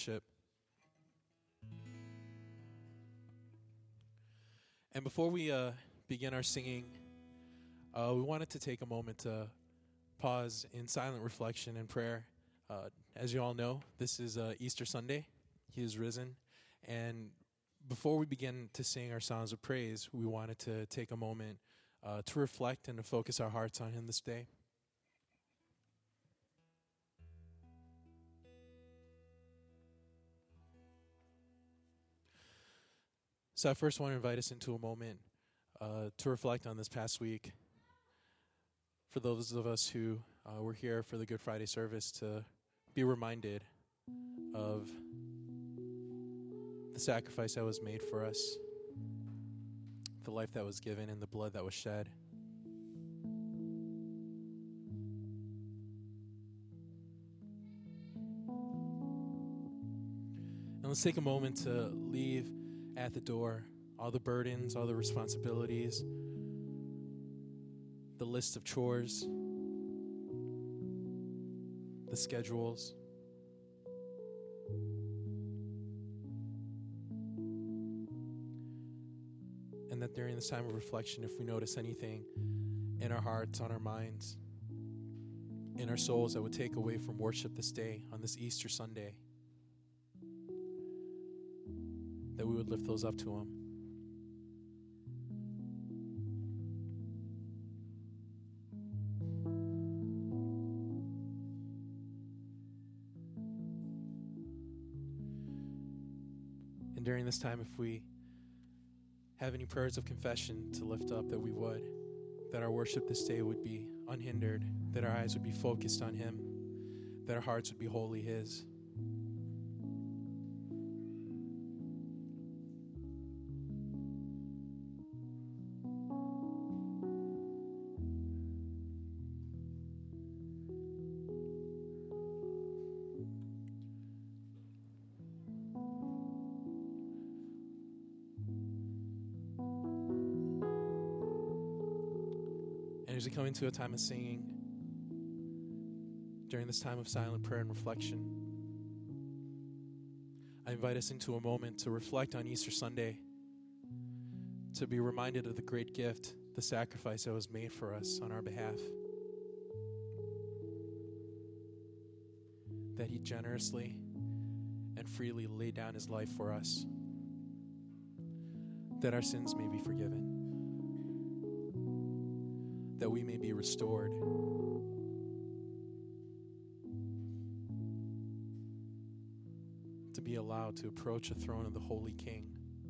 worship. And before we begin our singing, we wanted to take a moment to pause in silent reflection and prayer. As you all know, this is Easter Sunday. He is risen. And before we begin to sing our songs of praise, we wanted to take a moment to reflect and to focus our hearts on him this day. So I first want to invite us into a moment to reflect on this past week. For those of us who were here for the Good Friday service, to be reminded of the sacrifice that was made for us, the life that was given, and the blood that was shed. And let's take a moment to leave at the door all the burdens, all the responsibilities, the list of chores, the schedules. And that during this time of reflection, if we notice anything in our hearts, on our minds, in our souls that would take away from worship this day, on this Easter Sunday, that we would lift those up to him. And during this time, if we have any prayers of confession to lift up, that we would, that our worship this day would be unhindered, that our eyes would be focused on him, that our hearts would be wholly his. As we come into a time of singing, during this time of silent prayer and reflection, I invite us into a moment to reflect on Easter Sunday, to be reminded of the great gift, the sacrifice that was made for us on our behalf, that he generously and freely laid down his life for us, that our sins may be forgiven, that we may be restored, to be allowed to approach the throne of the Holy King.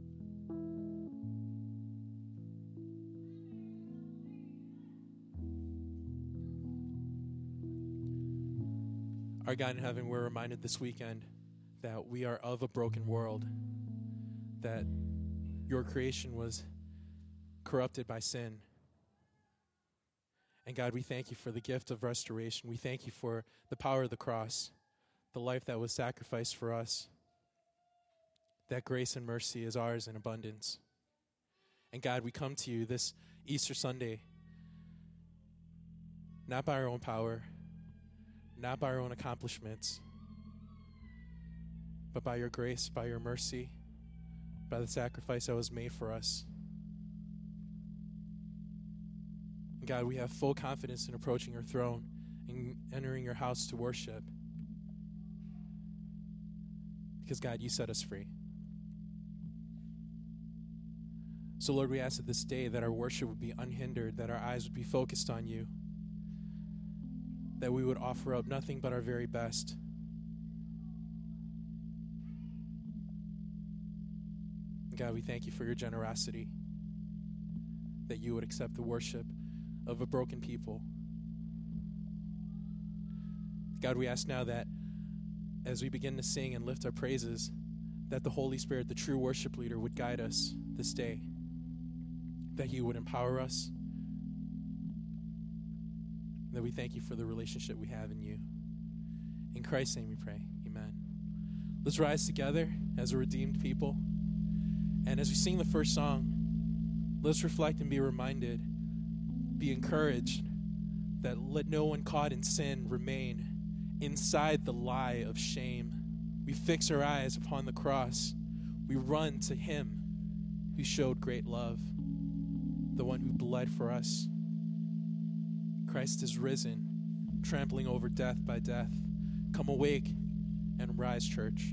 Our God in heaven, we're reminded this weekend that we are of a broken world, that your creation was corrupted by sin. And God, we thank you for the gift of restoration. We thank you for the power of the cross, the life that was sacrificed for us, that grace and mercy is ours in abundance. And God, we come to you this Easter Sunday, not by our own power, not by our own accomplishments, but by your grace, by your mercy, by the sacrifice that was made for us. God, we have full confidence in approaching your throne and entering your house to worship. Because, God, you set us free. So, Lord, we ask that this day that our worship would be unhindered, that our eyes would be focused on you, that we would offer up nothing but our very best. God, we thank you for your generosity, that you would accept the worship of a broken people. God, we ask now that as we begin to sing and lift our praises, that the Holy Spirit, the true worship leader, would guide us this day, that he would empower us, that we thank you for the relationship we have in you. In Christ's name we pray, amen. Let's rise together as a redeemed people, and as we sing the first song, let's reflect and be reminded, be encouraged that let no one caught in sin remain inside the lie of shame. We fix our eyes upon the cross. We run to him who showed great love, the one who bled for us. Christ is risen, trampling over death by death. Come awake and rise, church.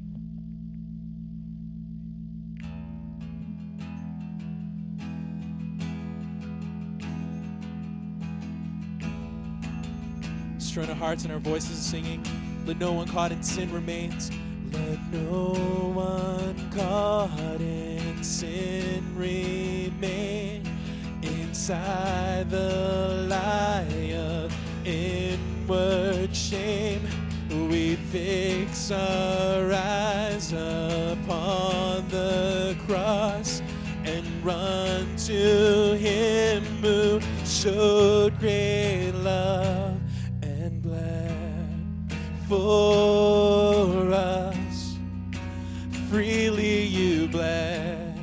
Join our hearts and our voices singing. Let no one caught in sin remains. Let no one caught in sin remain. Inside the lie of inward shame, we fix our eyes upon the cross and run to him who showed great love and bled for us. Freely you bled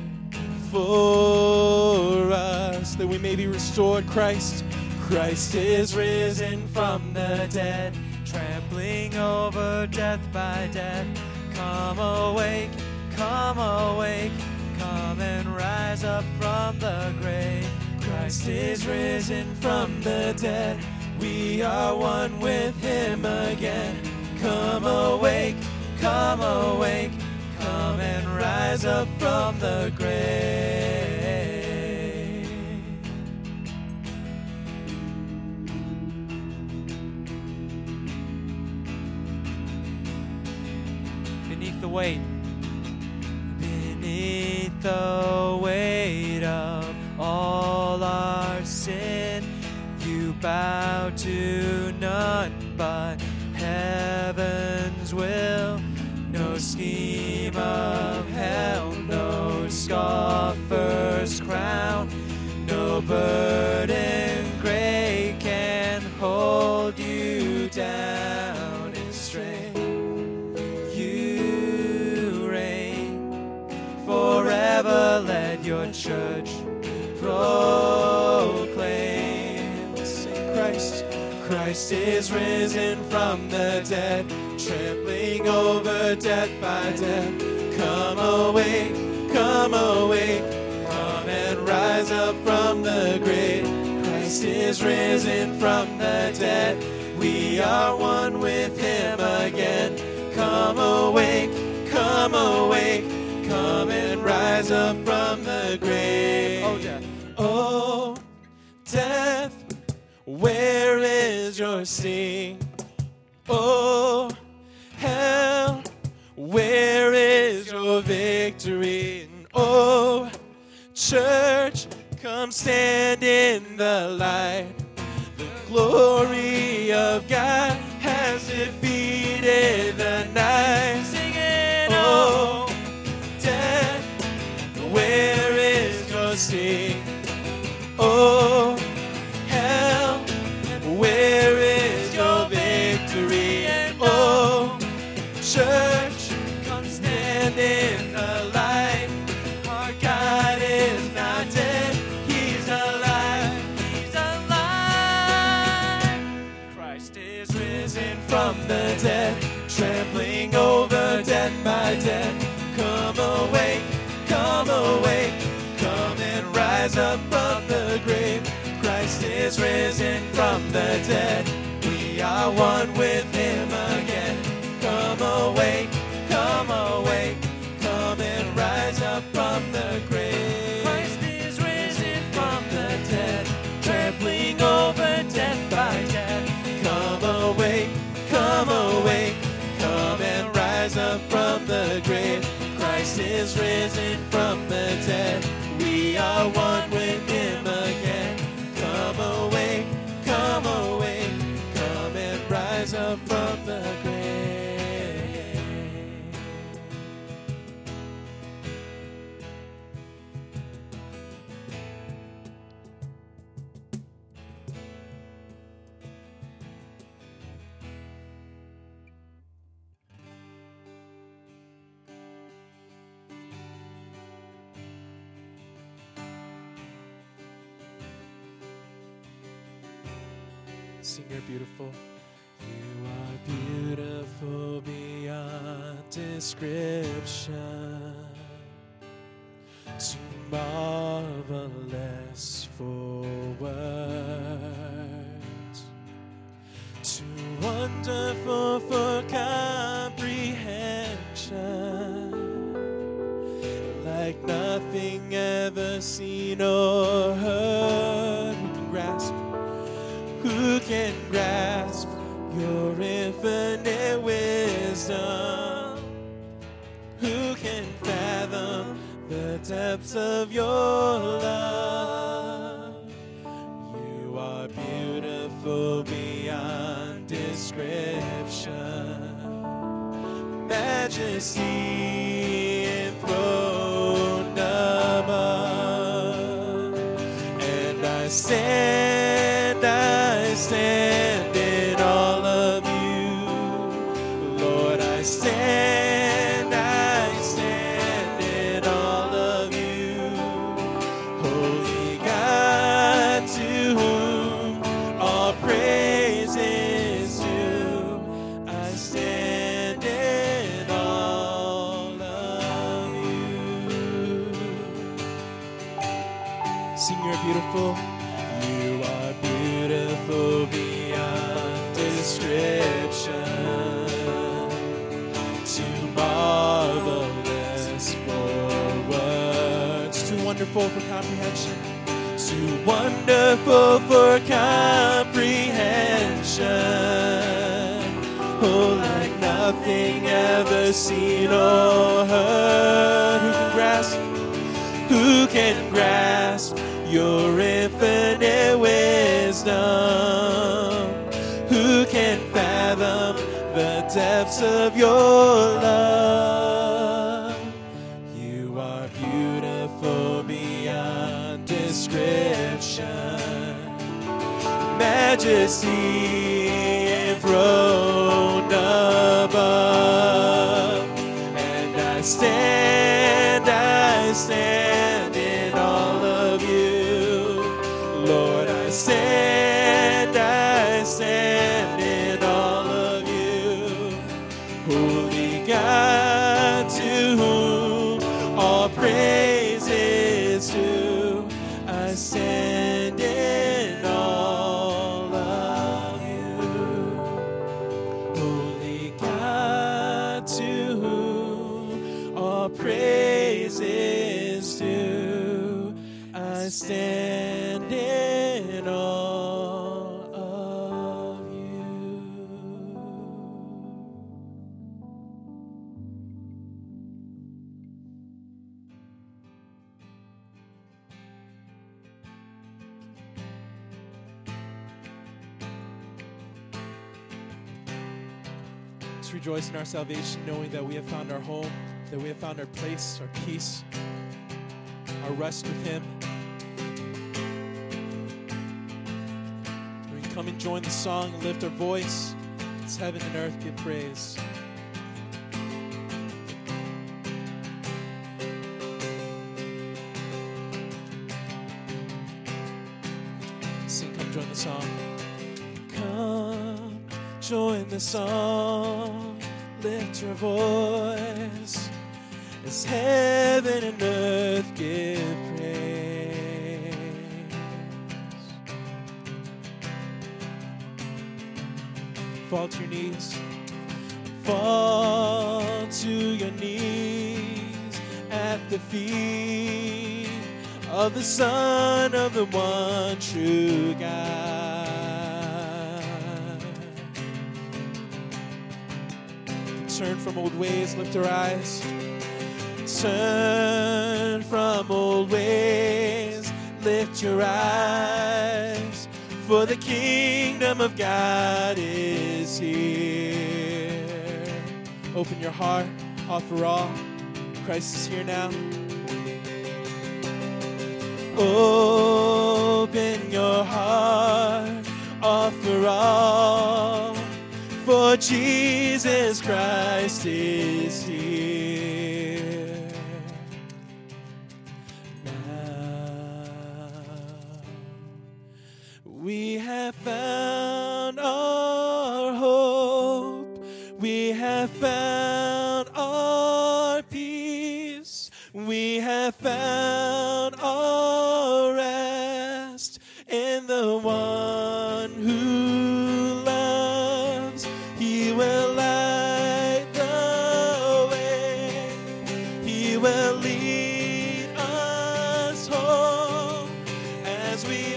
for us, that we may be restored. Christ is risen from the dead, trampling over death by death. Come awake, come awake, come and rise up from the grave. Christ is risen from the dead, we are one with him again. Come awake, come awake, come and rise up from the grave. Beneath the weight of all our sin, you bow to none but heaven's will. No scheme of hell, no scoffer's crown, no burden great can hold you down in strength. You reign forever, let your church proclaim. Sing Christ is risen from the dead, trampling over death by death. Come awake, come awake, come and rise up from the grave. Christ is risen from the dead, we are one with him again. Come awake, come awake, come and rise up from the grave. Oh death, where is your sting? Oh hell, where is your victory? And oh church, come stand in the light. The glory of God has defeated the night. Sing it, oh death, where is your sting? Oh hell, where is your victory? And oh church, come stand in the light. Our God is not dead, he's alive, he's alive. Christ is risen from the dead, trampling over death by death. Come awake, come awake, come and rise up from the grave. Christ is risen from the dead, we are one with him again. Come awake, come awake, come and rise up from the grave. Christ is risen from the dead, trampling over death by death. Come awake, come awake, come and rise up from the grave. Christ is risen from the dead, we are one with him again. Come awake, come awake, come and rise up from the grave. Sing, you're beautiful. You are beautiful beyond description, too marvelous for words, too wonderful for comprehension, like nothing ever seen or heard. Who can grasp your infinite wisdom? Who can fathom the depths of your love? You are beautiful beyond description, majesty enthroned above. And I stand in all of you, Lord. I stand in all of you, holy God, to whom all praise is due. I stand in all of you. Sing, you're beautiful. You are beautiful beyond description, too marvelous for words, too wonderful for comprehension, too wonderful for comprehension. Oh, like nothing ever seen or heard. Who can grasp your infinite wisdom? Who can fathom the depths of your love? You are beautiful beyond description, majesty enthroned above. And I stand in all of you, Lord. I stand in all of you, holy God, to whom all praise is due. I stand in all of you, holy God, to whom all praise is due. I stand in all of you. Let's rejoice in our salvation, knowing that we have found our home, that we have found our place, our peace, our rest with Him. We can come and join the song and lift our voice. It's heaven and earth give praise. Sing, come join the song. Come join the song, lift your voice, as heaven and earth give praise. Fall to your knees. Fall to your knees at the feet of the Son of the one true God. Turn from old ways, lift our eyes. Turn from old ways, lift your eyes, for the kingdom of God is here. Open your heart, offer all. Christ is here now. Open your heart, offer all, for Jesus Christ is here. Now we have found our hope, we have found our We have found our rest in the one who loves. He will light the way. He will lead us home as we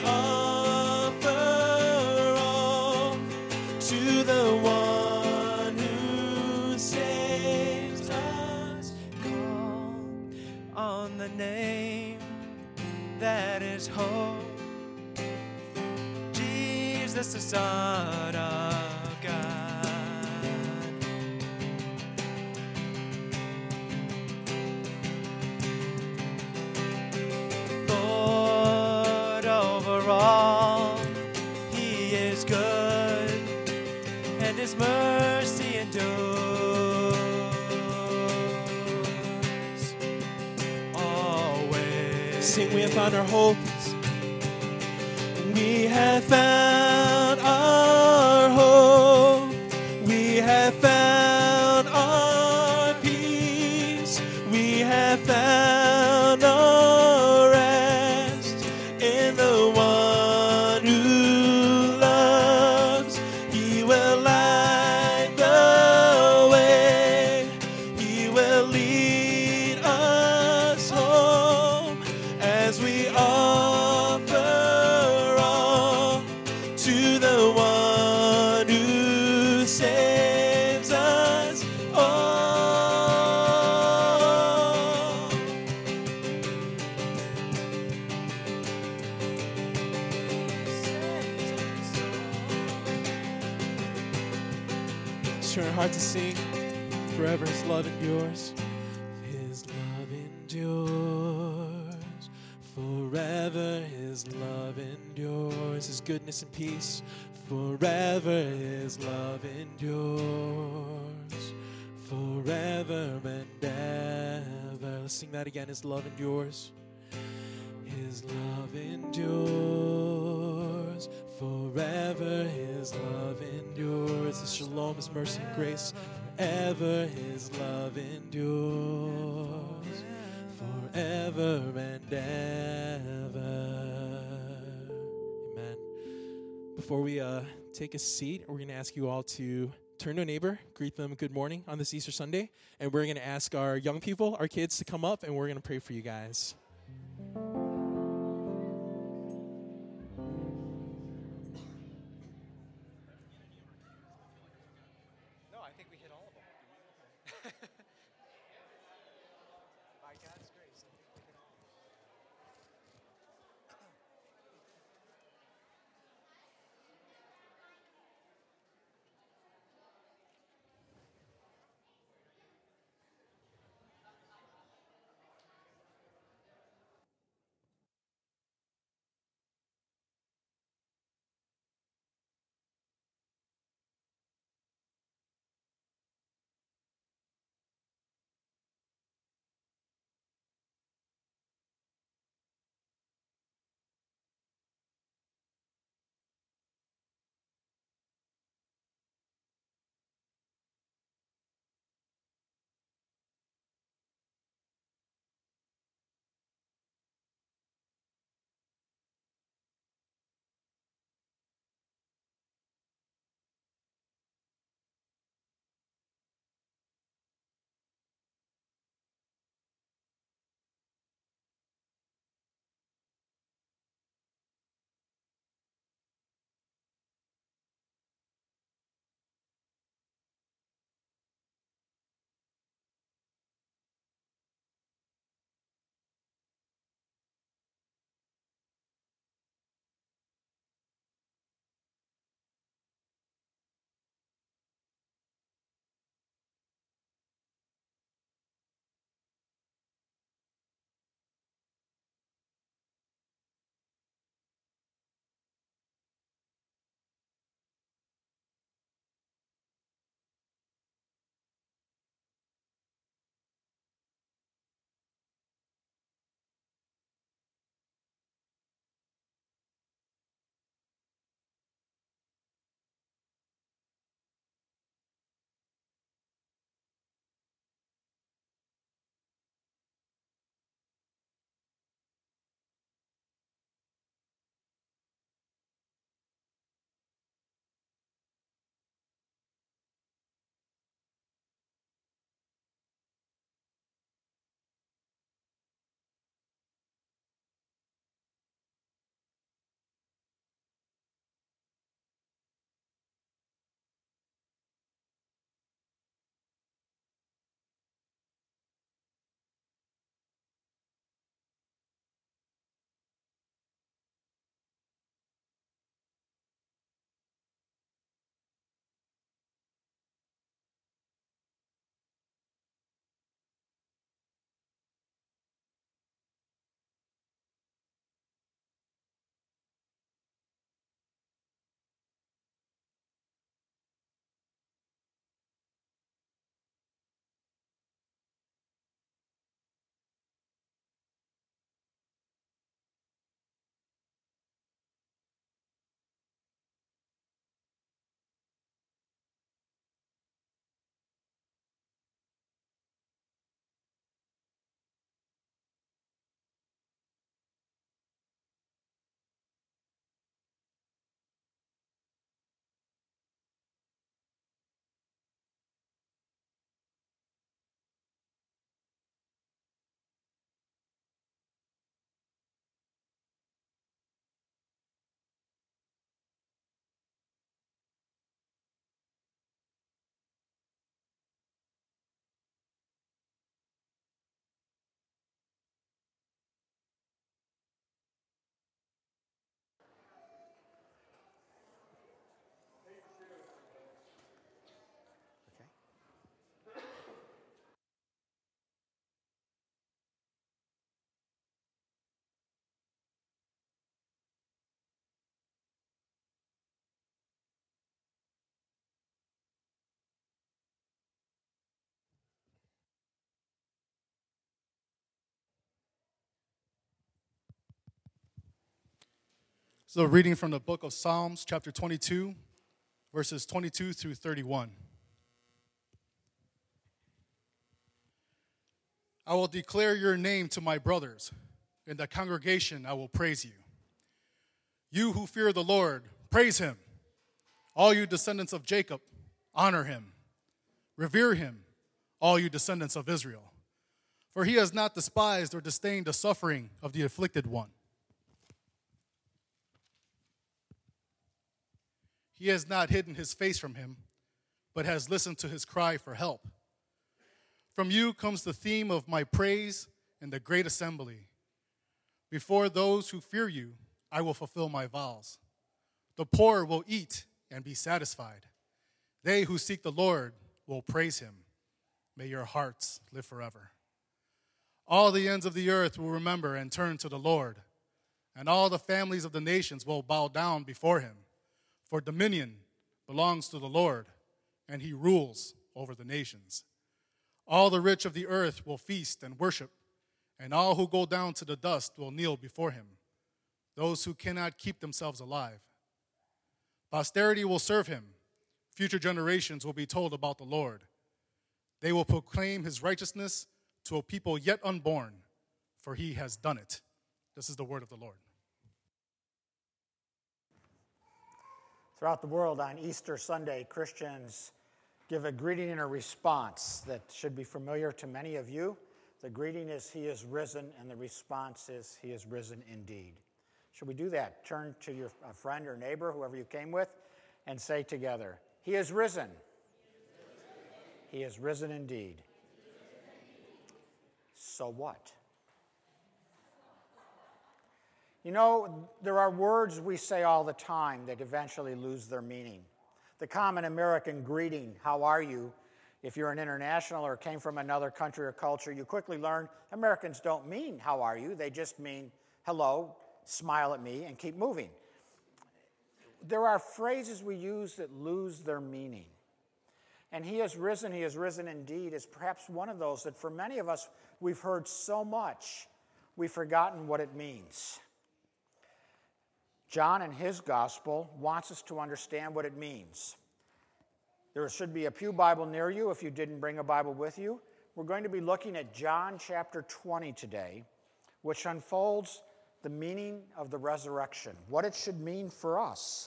offer all to the one who saves us. Call on the name that is hope. Jesus, the Son of God. Lord over all, He is good, and His mercy endures always. Sing, we have found our hope. We have found our hope. We have found our peace. We have found our rest in the one who loves. He will light the way. He will lead us home as we offer all to the one who saves us all. Turn our heart to sing. Forever His love endures. His love endures. Forever His love endures. His goodness and peace. Forever His love endures. Forever and ever. Let's sing that again. His love endures. His love endures. Forever His love endures. His shalom, His mercy and grace. Forever His love endures. Forever and ever. Amen. Before we take a seat, we're going to ask you all to turn to a neighbor, greet them good morning on this Easter Sunday, and we're going to ask our young people, our kids, to come up, and we're going to pray for you guys. No, I think we hit all of them. By God's grace, I think we hit all of them. So, reading from the book of Psalms, chapter 22, verses 22 through 31. I will declare your name to my brothers. In the congregation I will praise you. You who fear the Lord, praise him. All you descendants of Jacob, honor him. Revere him, all you descendants of Israel. For he has not despised or disdained the suffering of the afflicted one. He has not hidden his face from him, but has listened to his cry for help. From you comes the theme of my praise in the great assembly. Before those who fear you, I will fulfill my vows. The poor will eat and be satisfied. They who seek the Lord will praise him. May your hearts live forever. All the ends of the earth will remember and turn to the Lord, and all the families of the nations will bow down before him. For dominion belongs to the Lord, and he rules over the nations. All the rich of the earth will feast and worship, and all who go down to the dust will kneel before him, those who cannot keep themselves alive. Posterity will serve him. Future generations will be told about the Lord. They will proclaim his righteousness to a people yet unborn, for he has done it. This is the word of the Lord. Throughout the world on Easter Sunday, Christians give a greeting and a response that should be familiar to many of you. The greeting is, he is risen, and the response is, he is risen indeed. Should we do that? Turn to your friend or neighbor, whoever you came with, and say together, he is risen. He is risen indeed. So what? You know, there are words we say all the time that eventually lose their meaning. The common American greeting, how are you? If you're an international or came from another country or culture, you quickly learn Americans don't mean how are you. They just mean hello, smile at me, and keep moving. There are phrases we use that lose their meaning. And he is risen indeed is perhaps one of those that for many of us, we've heard so much, we've forgotten what it means. John in his gospel wants us to understand what it means. There should be a pew Bible near you if you didn't bring a Bible with you. We're going to be looking at John chapter 20 today, which unfolds the meaning of the resurrection, what it should mean for us.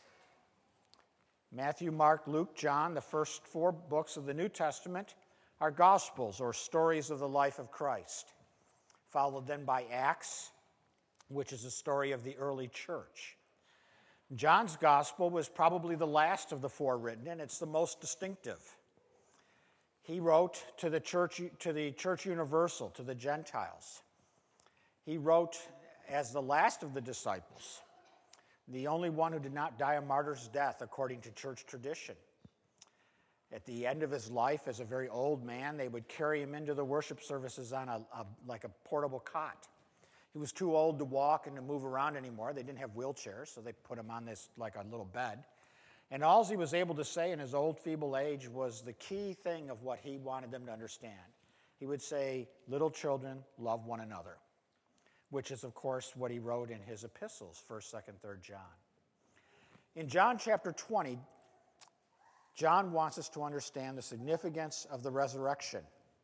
Matthew, Mark, Luke, John, the first four books of the New Testament, are gospels or stories of the life of Christ, followed then by Acts, which is a story of the early church. John's gospel was probably the last of the four written, and it's the most distinctive. He wrote to the church universal, to the Gentiles. He wrote as the last of the disciples, the only one who did not die a martyr's death according to church tradition. At the end of his life, as a very old man, they would carry him into the worship services on like a portable cot. He was too old to walk and to move around anymore. They didn't have wheelchairs, so they put him on this like a little bed. And all he was able to say in his old, feeble age was the key thing of what he wanted them to understand. He would say, little children, love one another, which is, of course, what he wrote in his epistles, 1st, 2nd, 3rd John. In John chapter 20, John wants us to understand the significance of the resurrection.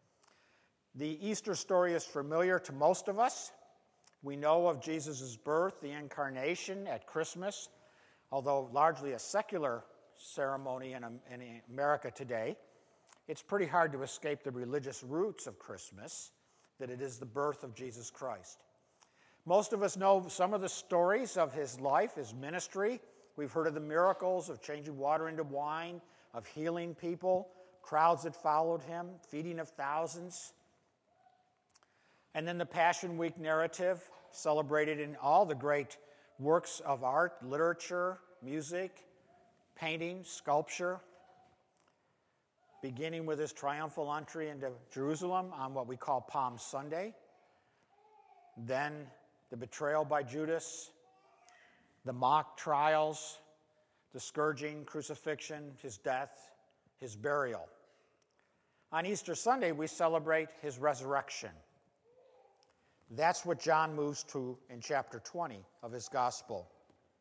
The Easter story is familiar to most of us. We know of Jesus' birth, the incarnation at Christmas, although largely a secular ceremony in America today. It's pretty hard to escape the religious roots of Christmas, that it is the birth of Jesus Christ. Most of us know some of the stories of his life, his ministry. We've heard of the miracles of changing water into wine, of healing people, crowds that followed him, feeding of thousands. And then the Passion Week narrative, celebrated in all the great works of art, literature, music, painting, sculpture, beginning with his triumphal entry into Jerusalem on what we call Palm Sunday, then the betrayal by Judas, the mock trials, the scourging, crucifixion, his death, his burial. On Easter Sunday, we celebrate his resurrection. That's what John moves to in chapter 20 of his gospel.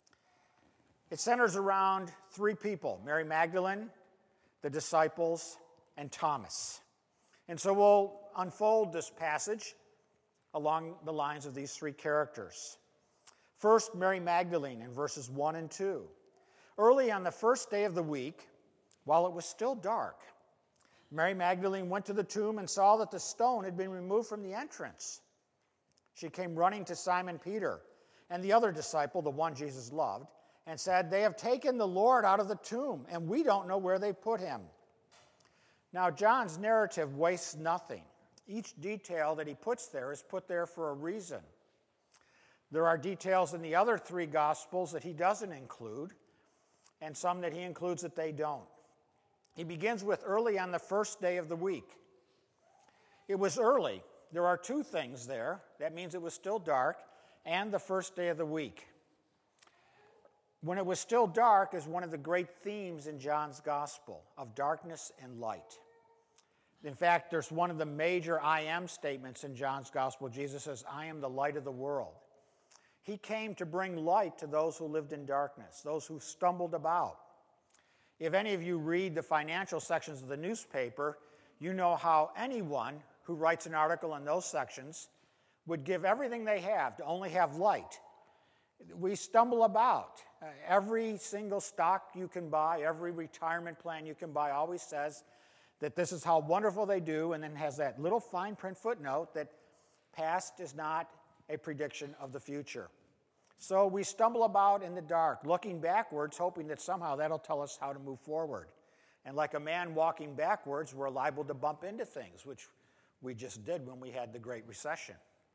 It centers around three people: Mary Magdalene, the disciples, and Thomas. And so we'll unfold this passage along the lines of these three characters. First, Mary Magdalene in verses 1 and 2. Early on the first day of the week, while it was still dark, Mary Magdalene went to the tomb and saw that the stone had been removed from the entrance. She came running to Simon Peter and the other disciple, the one Jesus loved, and said, "They have taken the Lord out of the tomb, and we don't know where they put him." Now, John's narrative wastes nothing. Each detail that he puts there is put there for a reason. There are details in the other three Gospels that he doesn't include, and some that he includes that they don't. He begins with early on the first day of the week. It was early. There are two things there. That means it was still dark, and the first day of the week. When it was still dark is one of the great themes in John's Gospel, of darkness and light. In fact, there's one of the major I am statements in John's Gospel. Jesus says, "I am the light of the world." He came to bring light to those who lived in darkness, those who stumbled about. If any of you read the financial sections of the newspaper, you know how anyone who writes an article in those sections would give everything they have to only have light. We stumble about. Every single stock you can buy, every retirement plan you can buy always says that this is how wonderful they do, and then has that little fine print footnote that past is not a prediction of the future. So we stumble about in the dark, looking backwards, hoping that somehow that'll tell us how to move forward. And like a man walking backwards, we're liable to bump into things, which we just did when we had the Great Recession.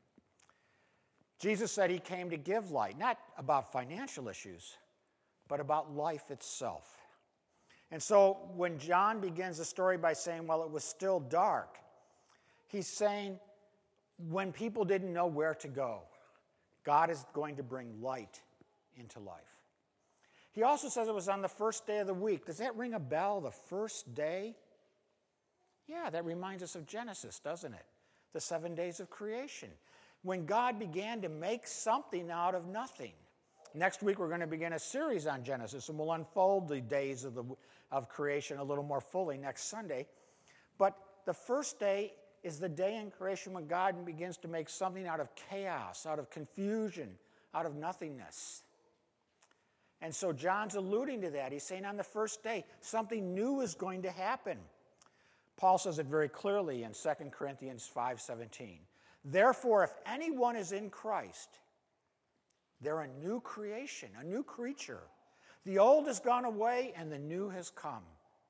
Jesus said he came to give light, not about financial issues, but about life itself. And so when John begins the story by saying, well, it was still dark, he's saying when people didn't know where to go, God is going to bring light into life. He also says it was on the first day of the week. Does that ring a bell, the first day? Yeah, that reminds us of Genesis, doesn't it? The 7 days of creation, when God began to make something out of nothing. Next week, we're going to begin a series on Genesis, and we'll unfold the days of creation a little more fully next Sunday. But the first day is the day in creation when God begins to make something out of chaos, out of confusion, out of nothingness. And so John's alluding to that. He's saying on the first day, something new is going to happen. Paul says it very clearly in 2 Corinthians 5:17. Therefore, if anyone is in Christ, they're a new creation, a new creature. The old has gone away and the new has come.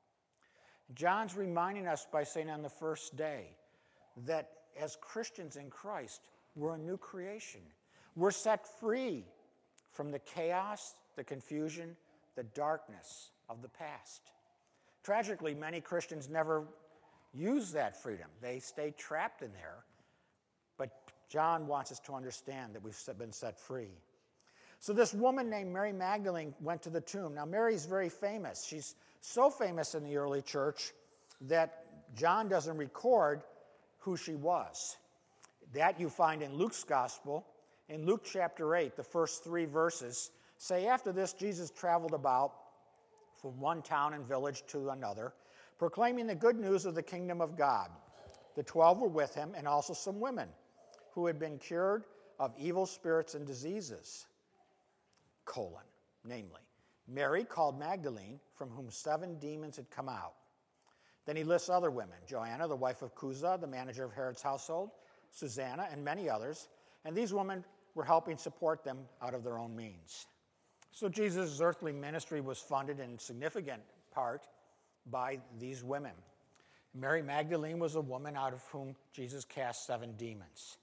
John's reminding us by saying on the first day that as Christians in Christ, we're a new creation. We're set free from the chaos, the confusion, the darkness of the past. Tragically, many Christians never use that freedom. They stay trapped in there. But John wants us to understand that we've been set free. So this woman named Mary Magdalene went to the tomb. Now, Mary's very famous. She's so famous in the early church that John doesn't record who she was. That you find in Luke's gospel. In Luke chapter 8, the first 3 verses say, after this, Jesus traveled about from one town and village to another, proclaiming the good news of the kingdom of God. The 12 were with him, and also some women who had been cured of evil spirits and diseases. Namely, Mary called Magdalene, from whom 7 demons had come out. Then he lists other women, Joanna, the wife of Chuza, the manager of Herod's household, Susanna, and many others. And these women were helping support them out of their own means. So Jesus' earthly ministry was funded in significant part by these women. Mary Magdalene was a woman out of whom Jesus cast 7 demons.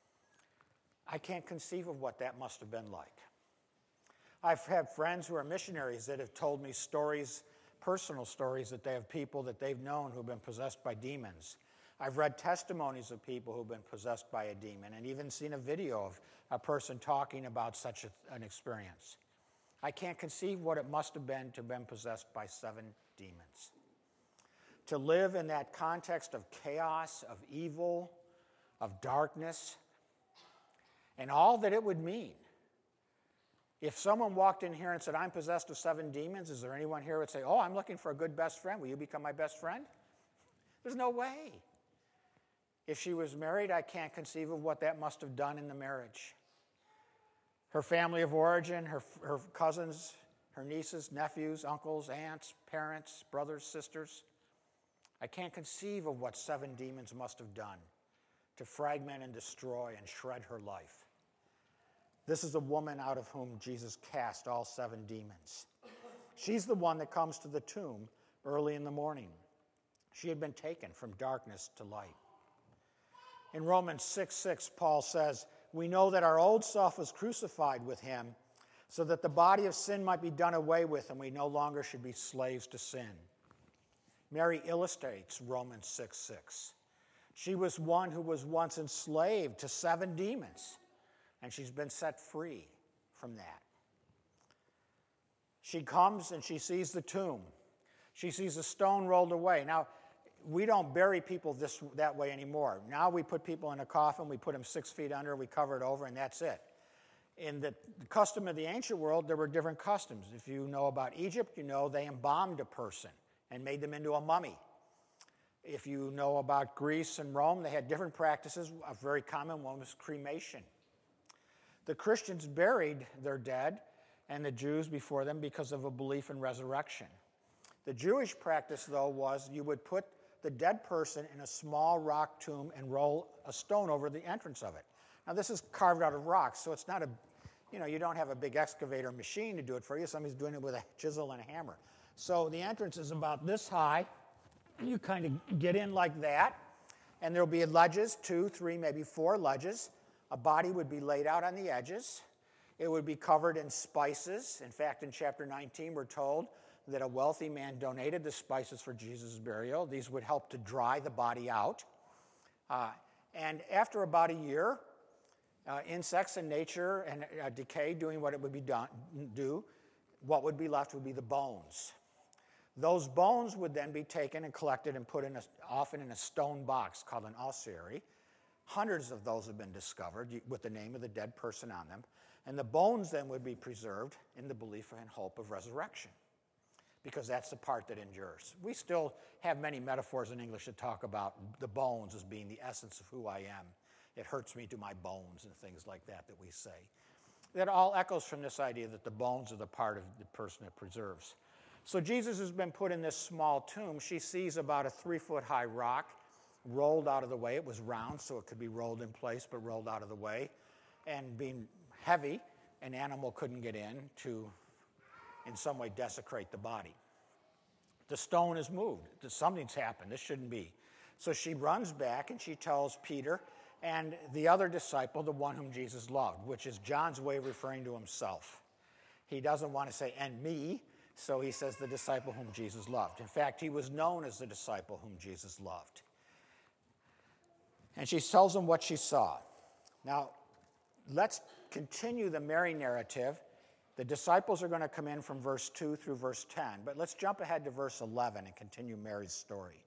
I can't conceive of what that must have been like. I've had friends who are missionaries that have told me stories, personal stories, that they have people that they've known who've been possessed by demons. I've read testimonies of people who've been possessed by a demon, and even seen a video of a person talking about such an experience. I can't conceive what it must have been to have been possessed by 7 demons. To live in that context of chaos, of evil, of darkness, and all that it would mean If someone walked in here and said, I'm possessed of 7 demons, is there anyone here who would say, oh, I'm looking for a good best friend. Will you become my best friend? There's no way. If she was married, I can't conceive of what that must have done in the marriage. Her family of origin, her cousins, her nieces, nephews, uncles, aunts, parents, brothers, sisters. I can't conceive of what 7 demons must have done to fragment and destroy and shred her life. This is a woman out of whom Jesus cast all 7 demons. She's the one that comes to the tomb early in the morning. She had been taken from darkness to light. In Romans 6:6, Paul says, we know that our old self was crucified with him so that the body of sin might be done away with and we no longer should be slaves to sin. Mary illustrates Romans 6:6. She was one who was once enslaved to 7 demons, and she's been set free from that. She comes and she sees the tomb. She sees a stone rolled away. Now, we don't bury people that way anymore. Now we put people in a coffin, we put them 6 feet under, we cover it over, and that's it. In the custom of the ancient world, there were different customs. If you know about Egypt, you know they embalmed a person and made them into a mummy. If you know about Greece and Rome, they had different practices. A very common one was cremation. The Christians buried their dead and the Jews before them because of a belief in resurrection. The Jewish practice, though, was you would put the dead person in a small rock tomb and roll a stone over the entrance of it. Now, this is carved out of rocks, so it's not you don't have a big excavator machine to do it for you. Somebody's doing it with a chisel and a hammer. So the entrance is about this high. You kind of get in like that, and there'll be ledges, 2, 3, maybe 4 ledges. A body would be laid out on the edges. It would be covered in spices. In fact, in chapter 19, we're told that a wealthy man donated the spices for Jesus' burial. These would help to dry the body out. And after about a year, insects and nature and decay doing what it would do, what would be left would be the bones. Those bones would then be taken and collected and put often in a stone box called an ossuary. Hundreds of those have been discovered with the name of the dead person on them. And the bones then would be preserved in the belief and hope of resurrection, because that's the part that endures. We still have many metaphors in English that talk about the bones as being the essence of who I am. It hurts me to my bones and things like that we say. That all echoes from this idea that the bones are the part of the person that preserves. So Jesus has been put in this small tomb. She sees about a 3-foot-high rock rolled out of the way. It was round, so it could be rolled in place, but rolled out of the way. And being heavy, an animal couldn't get in to, in some way, desecrate the body. The stone is moved. Something's happened. This shouldn't be. So she runs back and she tells Peter and the other disciple, the one whom Jesus loved, which is John's way of referring to himself. He doesn't want to say, and me, so he says the disciple whom Jesus loved. In fact, he was known as the disciple whom Jesus loved. And she tells him what she saw. Now, let's continue the Mary narrative. The disciples are going to come in from verse 2 through verse 10, but let's jump ahead to verse 11 and continue Mary's story.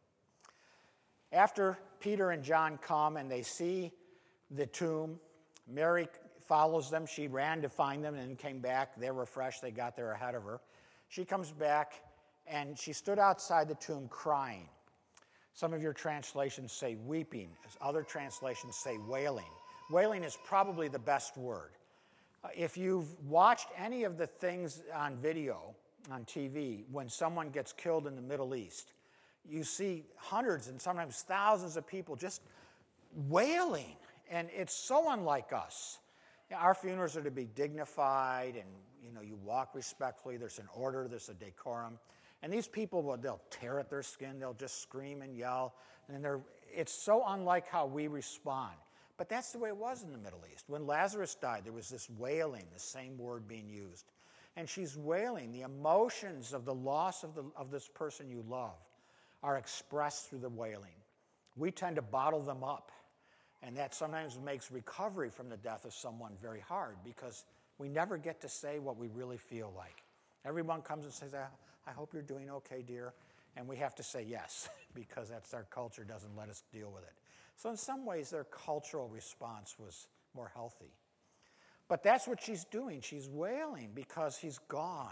After Peter and John come and they see the tomb, Mary follows them. She ran to find them and came back. They were fresh. They got there ahead of her. She comes back and she stood outside the tomb crying. Some of your translations say weeping. Other translations say wailing. Wailing is probably the best word. If you've watched any of the things on video, on TV, when someone gets killed in the Middle East, you see hundreds and sometimes thousands of people just wailing. And it's so unlike us. Our funerals are to be dignified and, you walk respectfully. There's an order. There's a decorum. And these people, they'll tear at their skin. They'll just scream and yell. And it's so unlike how we respond. But that's the way it was in the Middle East. When Lazarus died, there was this wailing, the same word being used. And she's wailing. The emotions of the loss of this person you love are expressed through the wailing. We tend to bottle them up. And that sometimes makes recovery from the death of someone very hard because we never get to say what we really feel like. Everyone comes and says, I hope you're doing okay, dear. And we have to say yes because that's our culture doesn't let us deal with it. So in some ways, their cultural response was more healthy. But that's what she's doing. She's wailing because he's gone.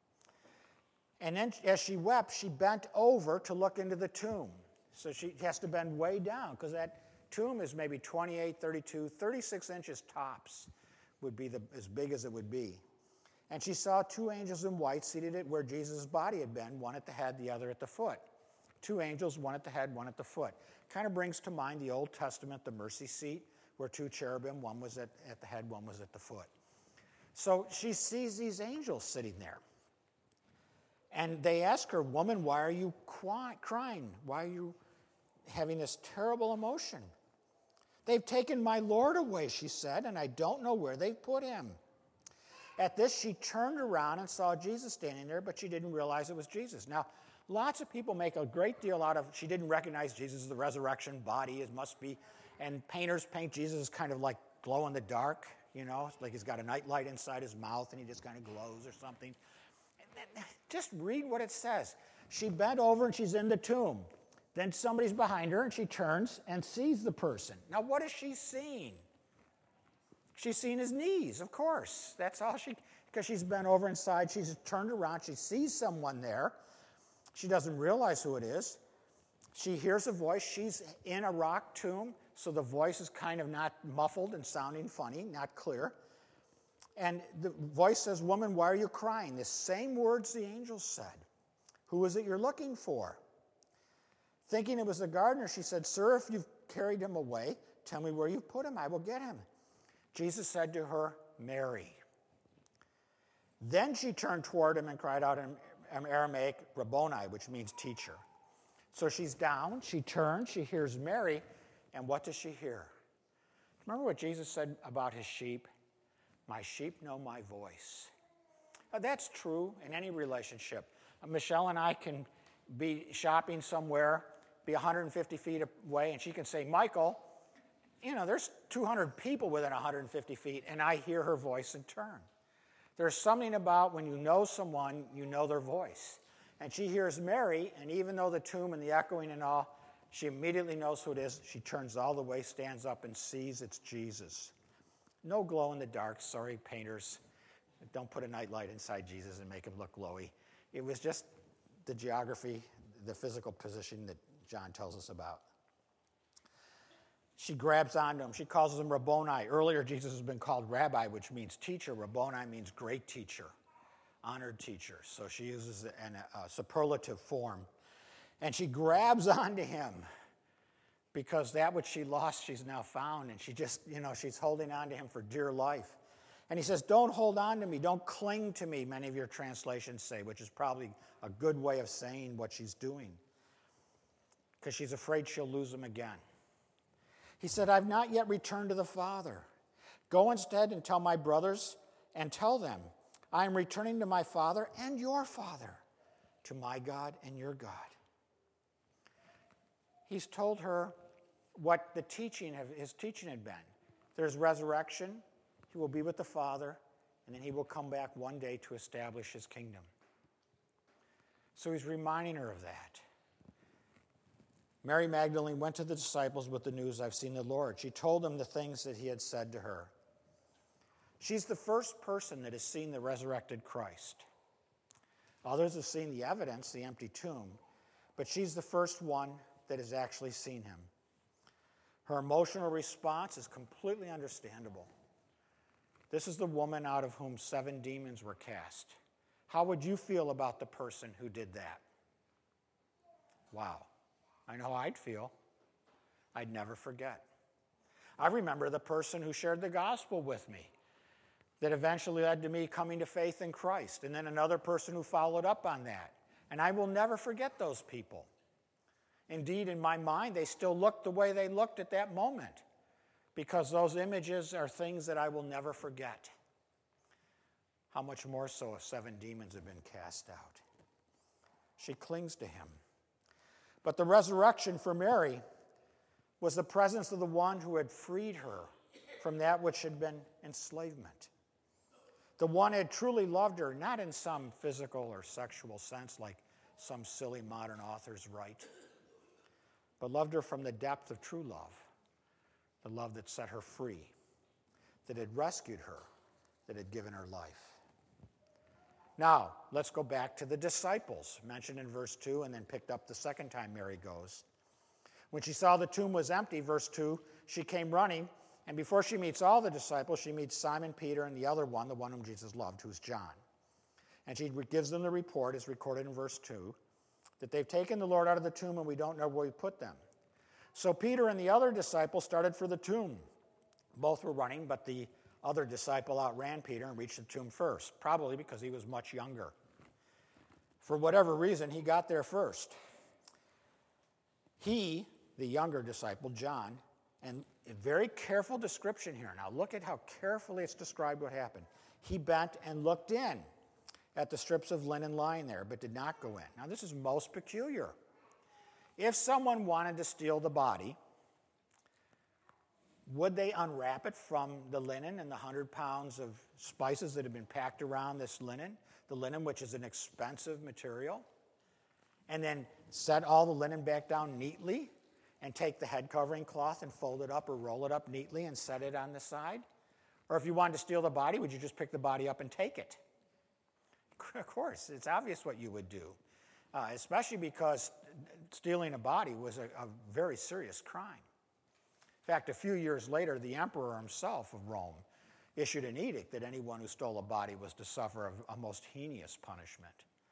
And then as she wept, she bent over to look into the tomb. So she has to bend way down because that tomb is maybe 28, 32, 36 inches tops would be as big as it would be. And she saw two angels in white seated at where Jesus' body had been, one at the head, the other at the foot. Two angels, one at the head, one at the foot. Kind of brings to mind the Old Testament, the mercy seat, where two cherubim, one was at the head, one was at the foot. So she sees these angels sitting there. And they ask her, "Woman, why are you crying? Why are you having this terrible emotion?" "They've taken my Lord away," she said, "and I don't know where they've put him." At this, she turned around and saw Jesus standing there, but she didn't realize it was Jesus. Now, lots of people make a great deal out of, she didn't recognize Jesus as the resurrection body, it must be, and painters paint Jesus as kind of like glow in the dark, like he's got a nightlight inside his mouth and he just kind of glows or something. Just read what it says. She bent over and she's in the tomb. Then somebody's behind her and she turns and sees the person. Now, what is she seeing? She's seeing his knees, of course. That's all because she's bent over inside. She's turned around. She sees someone there. She doesn't realize who it is. She hears a voice. She's in a rock tomb, so the voice is kind of not muffled and sounding funny, not clear. And the voice says, "Woman, why are you crying?" The same words the angel said. "Who is it you're looking for?" Thinking it was the gardener, she said, "Sir, if you've carried him away, tell me where you've put him. I will get him." Jesus said to her, "Mary." Then she turned toward him and cried out in Aramaic, "Rabboni," which means teacher. So she's down, she turns, she hears Mary, and what does she hear? Remember what Jesus said about his sheep? "My sheep know my voice." That's true in any relationship. Michelle and I can be shopping somewhere, be 150 feet away, and she can say, "Michael, there's 200 people within 150 feet, and I hear her voice in turn." There's something about when you know someone, you know their voice. And she hears Mary, and even though the tomb and the echoing and all, she immediately knows who it is. She turns all the way, stands up, and sees it's Jesus. No glow in the dark. Sorry, painters. Don't put a nightlight inside Jesus and make him look glowy. It was just the geography, the physical position that John tells us about. She grabs onto him. She calls him Rabboni. Earlier, Jesus has been called Rabbi, which means teacher. Rabboni means great teacher, honored teacher. So she uses a superlative form. And she grabs onto him because that which she lost, she's now found. And she just, she's holding on to him for dear life. And he says, "Don't hold on to me. Don't cling to me," many of your translations say, which is probably a good way of saying what she's doing, because she's afraid she'll lose him again. He said, "I've not yet returned to the Father. Go instead and tell my brothers and tell them, I am returning to my Father and your Father, to my God and your God." He's told her what his teaching had been. There's resurrection. He will be with the Father, and then he will come back one day to establish his kingdom. So he's reminding her of that. Mary Magdalene went to the disciples with the news, "I've seen the Lord." She told them the things that he had said to her. She's the first person that has seen the resurrected Christ. Others have seen the evidence, the empty tomb, but she's the first one that has actually seen him. Her emotional response is completely understandable. This is the woman out of whom 7 demons were cast. How would you feel about the person who did that? Wow. I know how I'd feel. I'd never forget. I remember the person who shared the gospel with me that eventually led to me coming to faith in Christ, and then another person who followed up on that. And I will never forget those people. Indeed, in my mind, they still look the way they looked at that moment, because those images are things that I will never forget. How much more so if 7 demons have been cast out? She clings to him. But the resurrection for Mary was the presence of the one who had freed her from that which had been enslavement. The one had truly loved her, not in some physical or sexual sense like some silly modern authors write, but loved her from the depth of true love, the love that set her free, that had rescued her that had given her life. Now, let's go back to the disciples, mentioned in verse 2 and then picked up the second time Mary goes. When she saw the tomb was empty, verse 2, she came running, and before she meets all the disciples, she meets Simon Peter and the other one, the one whom Jesus loved, who's John. And she gives them the report, as recorded in verse 2, that they've taken the Lord out of the tomb and we don't know where we put them. So Peter and the other disciple started for the tomb. Both were running, but the other disciple outran Peter and reached the tomb first, probably because he was much younger. For whatever reason, he got there first. He, the younger disciple, John, and a very careful description here. Now look at how carefully it's described what happened. He bent and looked in at the strips of linen lying there, but did not go in. Now this is most peculiar. If someone wanted to steal the body, would they unwrap it from the linen and the 100 pounds of spices that have been packed around this linen, the linen which is an expensive material, and then set all the linen back down neatly and take the head covering cloth and fold it up or roll it up neatly and set it on the side? Or if you wanted to steal the body, would you just pick the body up and take it? Of course, it's obvious what you would do, especially because stealing a body was a very serious crime. In fact, a few years later, the emperor himself of Rome issued an edict that anyone who stole a body was to suffer a most heinous punishment.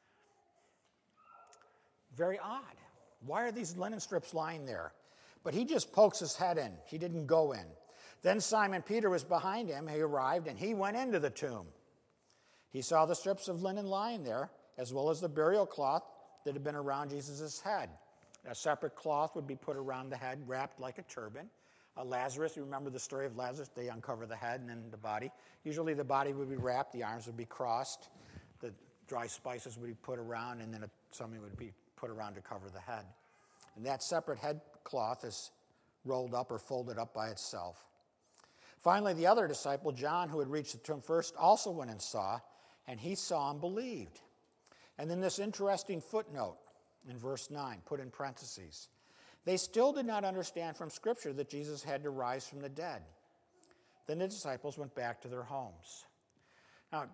Very odd. Why are these linen strips lying there? But he just pokes his head in. He didn't go in. Then Simon Peter was behind him. He arrived, and he went into the tomb. He saw the strips of linen lying there, as well as the burial cloth that had been around Jesus' head. A separate cloth would be put around the head, wrapped like a turban. Lazarus, you remember the story of Lazarus? They uncover the head and then the body. Usually the body would be wrapped, the arms would be crossed, the dry spices would be put around, and then something would be put around to cover the head. And that separate head cloth is rolled up or folded up by itself. Finally, the other disciple, John, who had reached the tomb first, also went and saw, and he saw and believed. And then this interesting footnote in verse 9, put in parentheses. They still did not understand from Scripture that Jesus had to rise from the dead. Then the disciples went back to their homes. Now,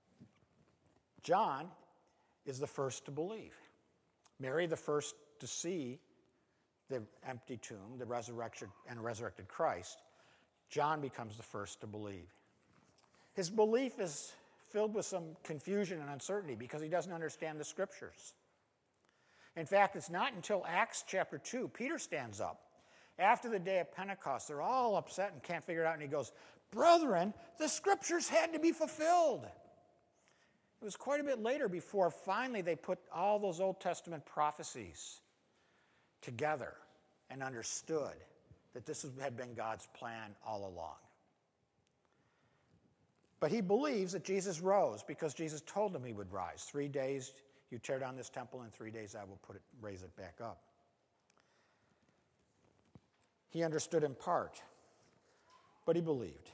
John is the first to believe. Mary, the first to see the empty tomb, the resurrection and resurrected Christ. John becomes the first to believe. His belief is filled with some confusion and uncertainty because he doesn't understand the Scriptures. In fact, it's not until Acts chapter 2, Peter stands up. After the day of Pentecost, they're all upset and can't figure it out, and he goes, "Brethren, the Scriptures had to be fulfilled." It was quite a bit later before finally they put all those Old Testament prophecies together and understood that this had been God's plan all along. But he believes that Jesus rose because Jesus told him he would rise. 3 days you tear down this temple, in 3 days I will raise it back up. He understood in part, but he believed.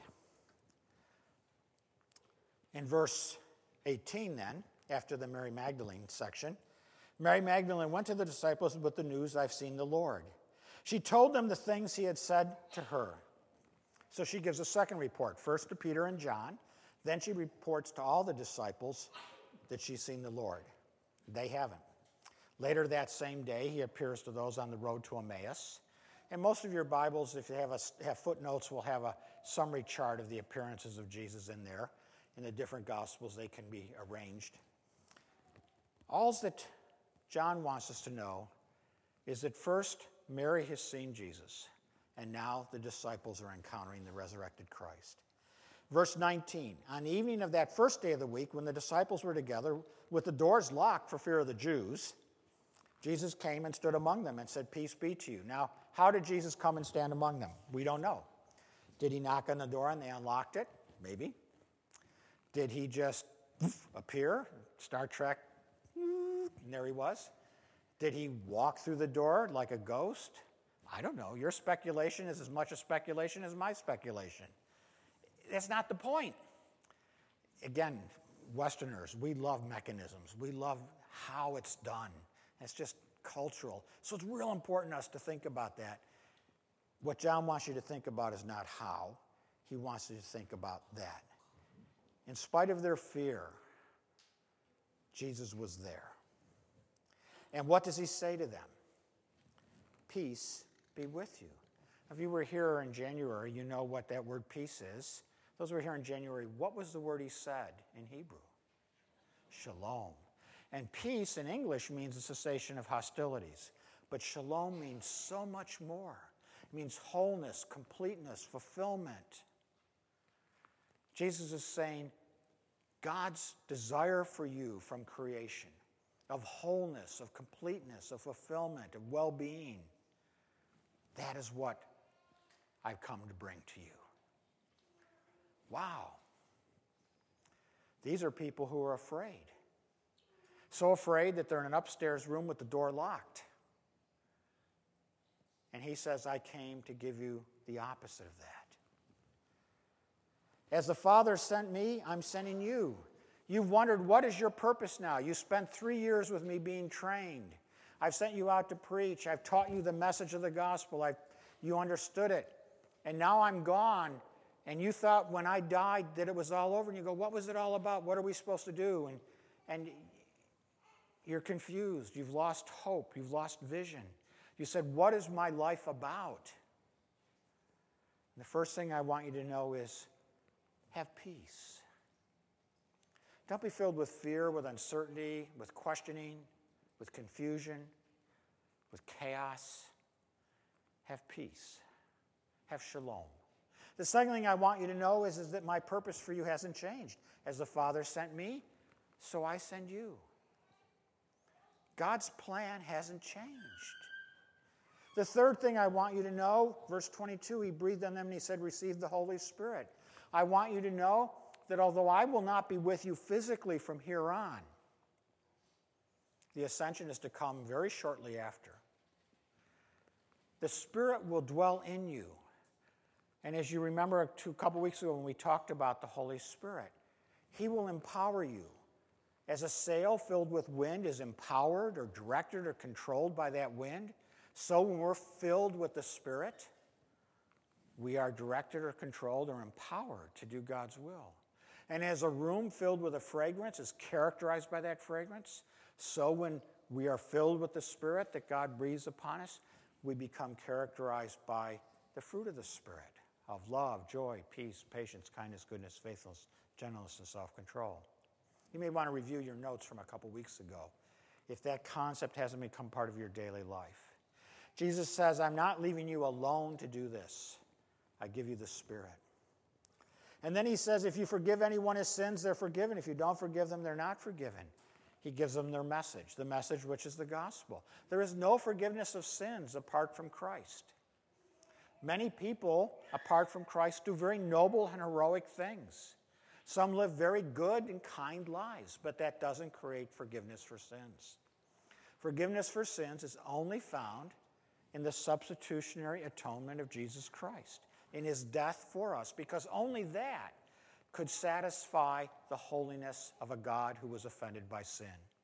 In verse 18 then, after the Mary Magdalene section, Mary Magdalene went to the disciples with the news, "I've seen the Lord." She told them the things he had said to her. So she gives a second report, first to Peter and John, then she reports to all the disciples that she's seen the Lord. They haven't. Later that same day, he appears to those on the road to Emmaus. And most of your Bibles, if you have footnotes, will have a summary chart of the appearances of Jesus in there. In the different Gospels, they can be arranged. All that John wants us to know is that first, Mary has seen Jesus, and now the disciples are encountering the resurrected Christ. Verse 19, on the evening of that first day of the week, when the disciples were together with the doors locked for fear of the Jews, Jesus came and stood among them and said, "Peace be to you." Now, how did Jesus come and stand among them? We don't know. Did he knock on the door and they unlocked it? Maybe. Did he just appear? Star Trek, and there he was. Did he walk through the door like a ghost? I don't know. Your speculation is as much a speculation as my speculation. That's not the point. Again, Westerners, we love mechanisms. We love how it's done. It's just cultural. So it's real important to us to think about that. What John wants you to think about is not how. He wants you to think about that. In spite of their fear, Jesus was there. And what does he say to them? Peace be with you. If you were here in January, you know what that word peace is. Those who were here in January, what was the word he said in Hebrew? Shalom. And peace in English means a cessation of hostilities. But shalom means so much more. It means wholeness, completeness, fulfillment. Jesus is saying God's desire for you from creation, of wholeness, of completeness, of fulfillment, of well-being, that is what I've come to bring to you. Wow. These are people who are afraid. So afraid that they're in an upstairs room with the door locked. And he says, I came to give you the opposite of that. As the Father sent me, I'm sending you. You've wondered, what is your purpose now? You spent 3 years with me being trained. I've sent you out to preach. I've taught you the message of the gospel. You understood it. And now I'm gone. And you thought when I died that it was all over. And you go, what was it all about? What are we supposed to do? And you're confused. You've lost hope. You've lost vision. You said, what is my life about? And the first thing I want you to know is have peace. Don't be filled with fear, with uncertainty, with questioning, with confusion, with chaos. Have peace. Have shalom. The second thing I want you to know is that my purpose for you hasn't changed. As the Father sent me, so I send you. God's plan hasn't changed. The third thing I want you to know, verse 22, he breathed on them and he said, receive the Holy Spirit. I want you to know that although I will not be with you physically from here on, the ascension is to come very shortly after. The Spirit will dwell in you. And as you remember a couple weeks ago when we talked about the Holy Spirit, he will empower you. As a sail filled with wind is empowered or directed or controlled by that wind, so when we're filled with the Spirit, we are directed or controlled or empowered to do God's will. And as a room filled with a fragrance is characterized by that fragrance, so when we are filled with the Spirit that God breathes upon us, we become characterized by the fruit of the Spirit of love, joy, peace, patience, kindness, goodness, faithfulness, gentleness, and self-control. You may want to review your notes from a couple weeks ago if that concept hasn't become part of your daily life. Jesus says, I'm not leaving you alone to do this. I give you the Spirit. And then he says, if you forgive anyone his sins, they're forgiven. If you don't forgive them, they're not forgiven. He gives them their message, the message which is the gospel. There is no forgiveness of sins apart from Christ. Many people, apart from Christ, do very noble and heroic things. Some live very good and kind lives, but that doesn't create forgiveness for sins. Forgiveness for sins is only found in the substitutionary atonement of Jesus Christ, in his death for us, because only that could satisfy the holiness of a God who was offended by sin.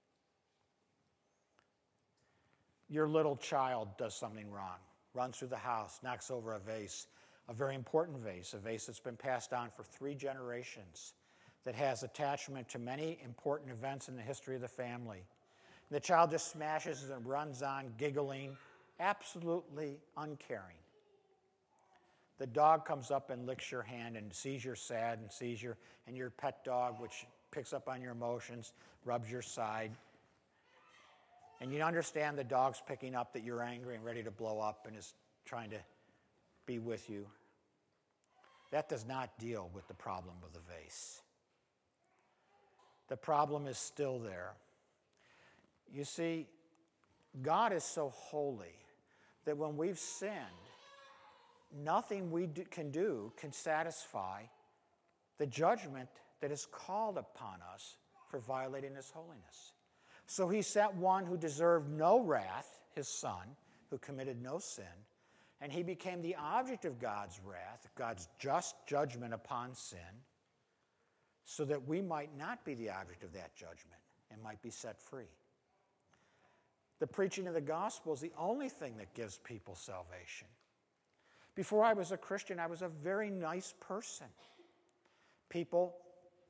Your little child does something wrong, runs through the house, knocks over a vase, a very important vase, a vase that's been passed on for 3 generations, that has attachment to many important events in the history of the family. And the child just smashes and runs on, giggling, absolutely uncaring. The dog comes up and licks your hand and sees you're sad and and your pet dog, which picks up on your emotions, rubs your side. And you understand the dog's picking up that you're angry and ready to blow up and is trying to be with you. That does not deal with the problem of the vase. The problem is still there. You see, God is so holy that when we've sinned, nothing we can do can satisfy the judgment that is called upon us for violating his holiness. So he sent one who deserved no wrath, his Son, who committed no sin, and he became the object of God's wrath, God's just judgment upon sin, so that we might not be the object of that judgment and might be set free. The preaching of the gospel is the only thing that gives people salvation. Before I was a Christian, I was a very nice person. People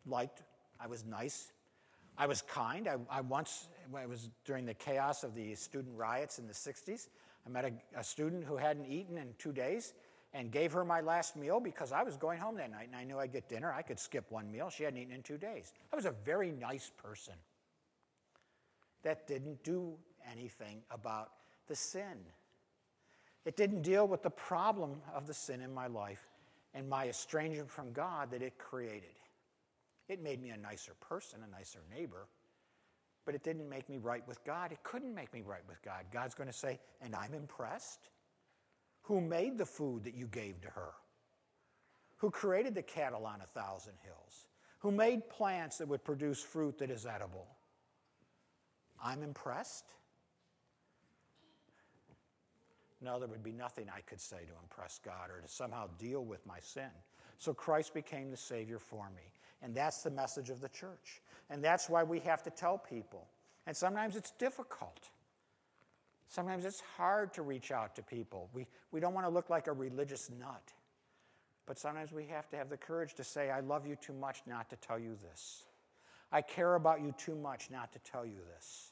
liked. I was nice. I was kind. I once, when it was during the chaos of the student riots in the 60s, I met a student who hadn't eaten in 2 days and gave her my last meal because I was going home that night and I knew I'd get dinner. I could skip one meal. She hadn't eaten in 2 days. I was a very nice person that didn't do anything about the sin. It didn't deal with the problem of the sin in my life and my estrangement from God that it created. It made me a nicer person, a nicer neighbor, but it didn't make me right with God. It couldn't make me right with God. God's going to say, and I'm impressed? Who made the food that you gave to her? Who created the cattle on 1,000 hills? Who made plants that would produce fruit that is edible? I'm impressed? No, there would be nothing I could say to impress God or to somehow deal with my sin. So Christ became the Savior for me. And that's the message of the church. And that's why we have to tell people. And sometimes it's difficult. Sometimes it's hard to reach out to people. We don't want to look like a religious nut. But sometimes we have to have the courage to say, I love you too much not to tell you this. I care about you too much not to tell you this.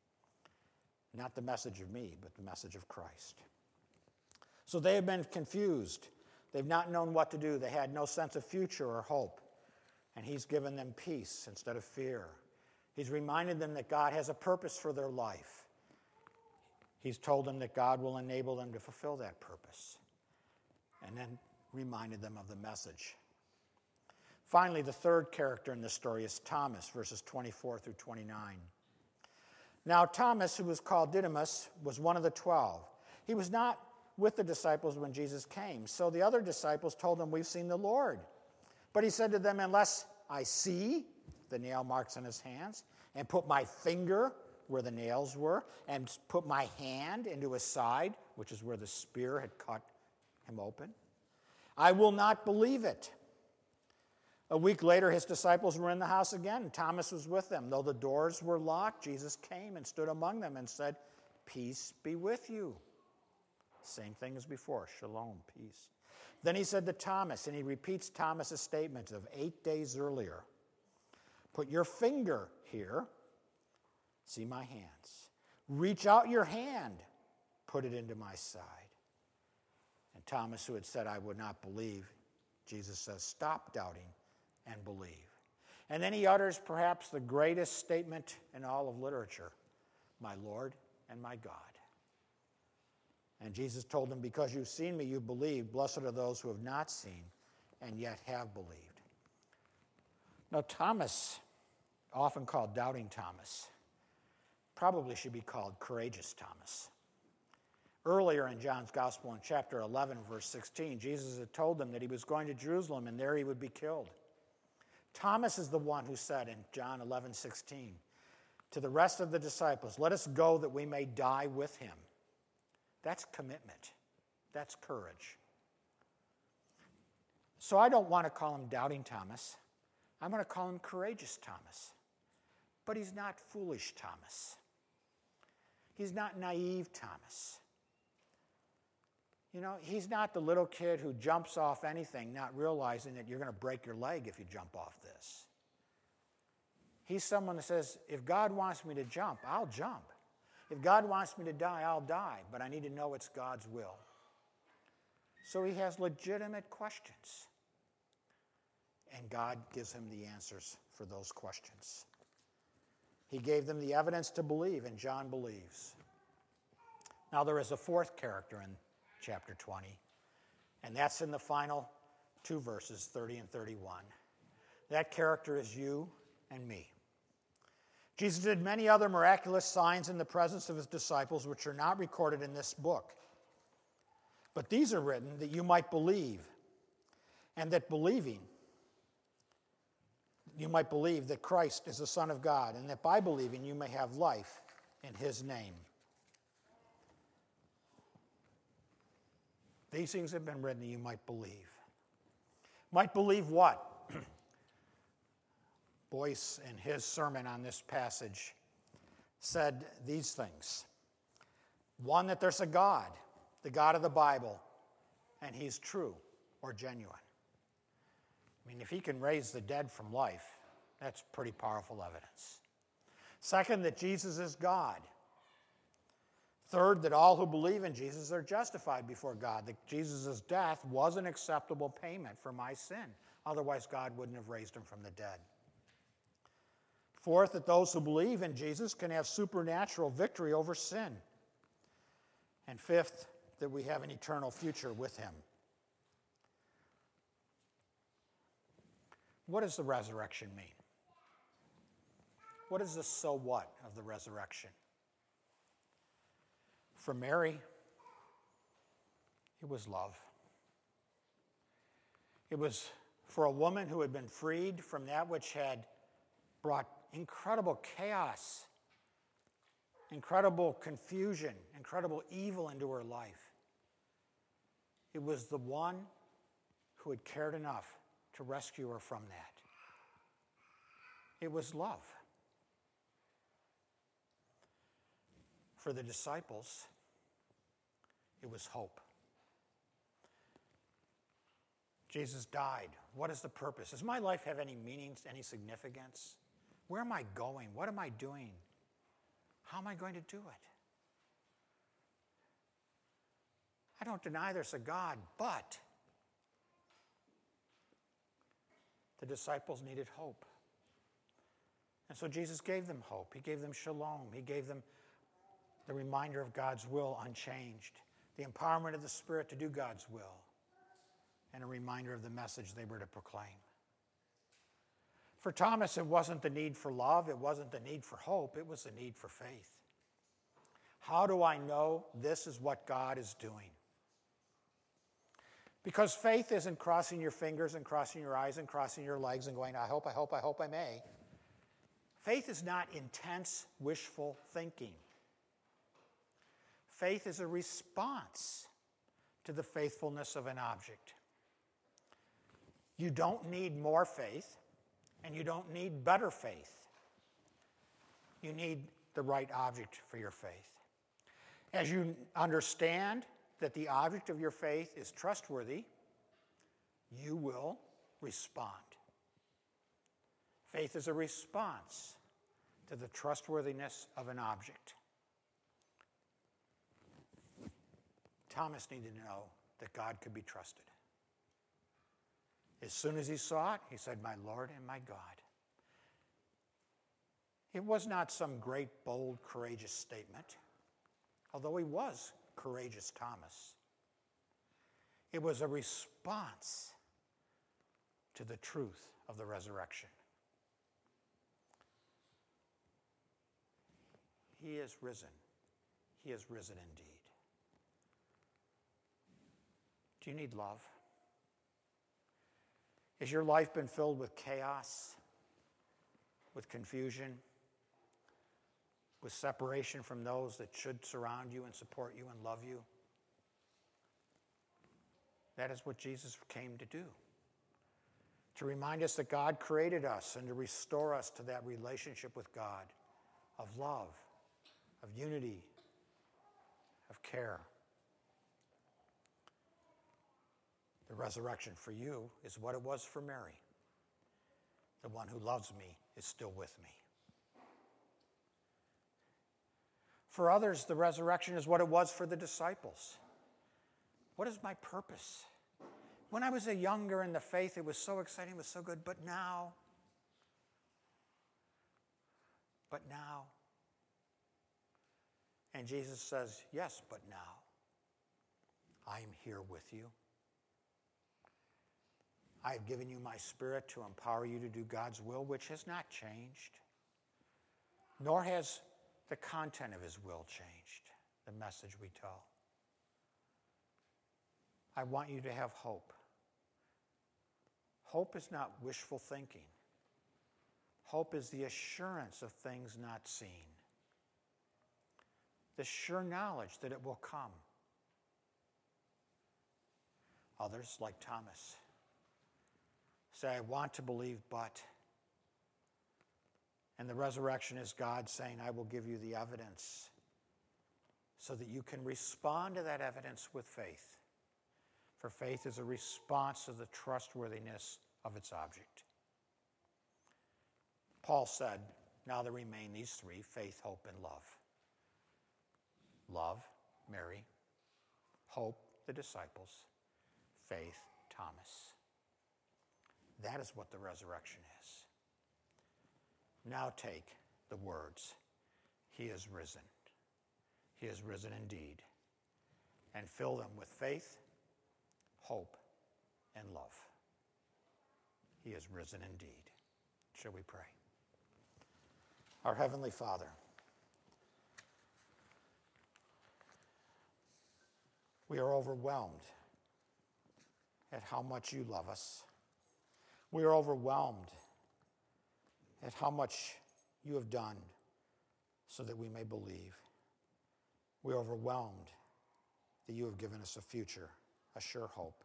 Not the message of me, but the message of Christ. So they have been confused. They've not known what to do. They had no sense of future or hope. And he's given them peace instead of fear. He's reminded them that God has a purpose for their life. He's told them that God will enable them to fulfill that purpose. And then reminded them of the message. Finally, the third character in this story is Thomas, verses 24 through 29. Now, Thomas, who was called Didymus, was one of the 12. He was not with the disciples when Jesus came. So the other disciples told him, we've seen the Lord. But he said to them, unless I see the nail marks on his hands and put my finger where the nails were and put my hand into his side, which is where the spear had cut him open, I will not believe it. A week later, his disciples were in the house again, and Thomas was with them. Though the doors were locked, Jesus came and stood among them and said, peace be with you. Same thing as before, shalom, peace. Then he said to Thomas, and he repeats Thomas's statement of 8 days earlier, put your finger here, see my hands. Reach out your hand, put it into my side. And Thomas, who had said, I would not believe, Jesus says, stop doubting and believe. And then he utters perhaps the greatest statement in all of literature, my Lord and my God. And Jesus told them, because you've seen me, you've believed. Blessed are those who have not seen and yet have believed. Now, Thomas, often called Doubting Thomas, probably should be called Courageous Thomas. Earlier in John's Gospel, in chapter 11, verse 16, Jesus had told them that he was going to Jerusalem and there he would be killed. Thomas is the one who said in John 11:16 to the rest of the disciples, let us go that we may die with him. That's commitment. That's courage. So I don't want to call him Doubting Thomas. I'm going to call him Courageous Thomas. But he's not foolish Thomas. He's not naive Thomas. You know, he's not the little kid who jumps off anything, not realizing that you're going to break your leg if you jump off this. He's someone that says, if God wants me to jump, I'll jump. If God wants me to die, I'll die, but I need to know it's God's will. So he has legitimate questions. And God gives him the answers for those questions. He gave them the evidence to believe, and John believes. Now there is a fourth character in chapter 20, and that's in the final 2 verses, 30 and 31. That character is you and me. Jesus did many other miraculous signs in the presence of his disciples, which are not recorded in this book. But these are written that you might believe, and that believing, you might believe that Christ is the Son of God, and that by believing you may have life in his name. These things have been written that you might believe. Might believe what? Boyce, in his sermon on this passage, said these things. One, that there's a God, the God of the Bible, and he's true or genuine. I mean, if he can raise the dead from life, That's pretty powerful evidence. Second, that Jesus is God. Third, that all who believe in Jesus are justified before God, that Jesus' death was an acceptable payment for my sin. Otherwise, God wouldn't have raised him from the dead. Fourth, that those who believe in Jesus can have supernatural victory over sin. And fifth, that we have an eternal future with him. What does the resurrection mean? What is the so what of the resurrection? For Mary, it was love. It was for a woman who had been freed from that which had brought incredible chaos, incredible confusion, incredible evil into her life. It was the one who had cared enough to rescue her from that. It was love. For the disciples, it was hope. Jesus died. What is the purpose? Does my life have any meaning, any significance? Where am I going? What am I doing? How am I going to do it? I don't deny there's a God, but the disciples needed hope. And so Jesus gave them hope. He gave them shalom. He gave them the reminder of God's will unchanged, the empowerment of the Spirit to do God's will, and a reminder of the message they were to proclaim. For Thomas, it wasn't the need for love, it wasn't the need for hope, it was the need for faith. How do I know this is what God is doing? Because faith isn't crossing your fingers and crossing your eyes and crossing your legs and going, I hope I may. Faith is not intense, wishful thinking. Faith is a response to the faithfulness of an object. You don't need more faith, and you don't need better faith. You need the right object for your faith. As you understand that the object of your faith is trustworthy, you will respond. Faith is a response to the trustworthiness of an object. Thomas needed to know that God could be trusted. As soon as he saw it, he said, my Lord and my God. It was not some great, bold, courageous statement, although he was courageous Thomas. It was a response to the truth of the resurrection. He is risen. He is risen indeed. Do you need love? Has your life been filled with chaos, with confusion, with separation from those that should surround you and support you and love you? That is what Jesus came to do. To remind us that God created us and to restore us to that relationship with God of love, of unity, of care. The resurrection for you is what it was for Mary. The one who loves me is still with me. For others, the resurrection is what it was for the disciples. What is my purpose? When I was a younger in the faith, it was so exciting, it was so good, but now. And Jesus says, yes, but now. I am here with you. I have given you my Spirit to empower you to do God's will, which has not changed, nor has the content of his will changed, the message we tell. I want you to have hope. Hope is not wishful thinking. Hope is the assurance of things not seen, the sure knowledge that it will come. Others, like Thomas, say, I want to believe, but. And the resurrection is God saying, I will give you the evidence so that you can respond to that evidence with faith. For faith is a response to the trustworthiness of its object. Paul said, now there remain these three: faith, hope, and love. Love, Mary. Hope, the disciples. Faith, Thomas. That is what the resurrection is. Now take the words, he is risen. He is risen indeed. And fill them with faith, hope, and love. He is risen indeed. Shall we pray? Our Heavenly Father, we are overwhelmed at how much you love us. We are overwhelmed at how much you have done so that we may believe. We are overwhelmed that you have given us a future, a sure hope.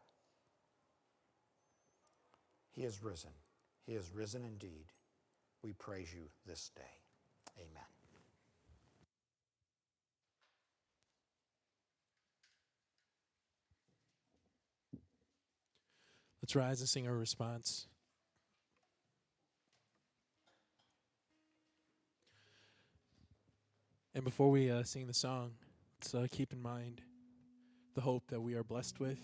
He is risen. He is risen indeed. We praise you this day. Amen. Let's rise and sing our response. And before we sing the song, let's keep in mind the hope that we are blessed with.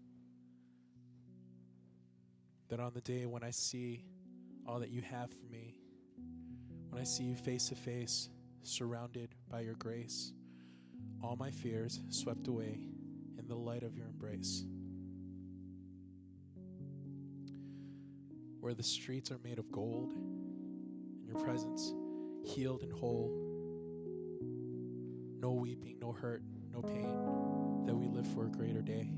That on the day when I see all that you have for me, when I see you face to face, surrounded by your grace, all my fears swept away in the light of your embrace. Where the streets are made of gold, in your presence, healed and whole. No weeping, no hurt, no pain, that we live for a greater day.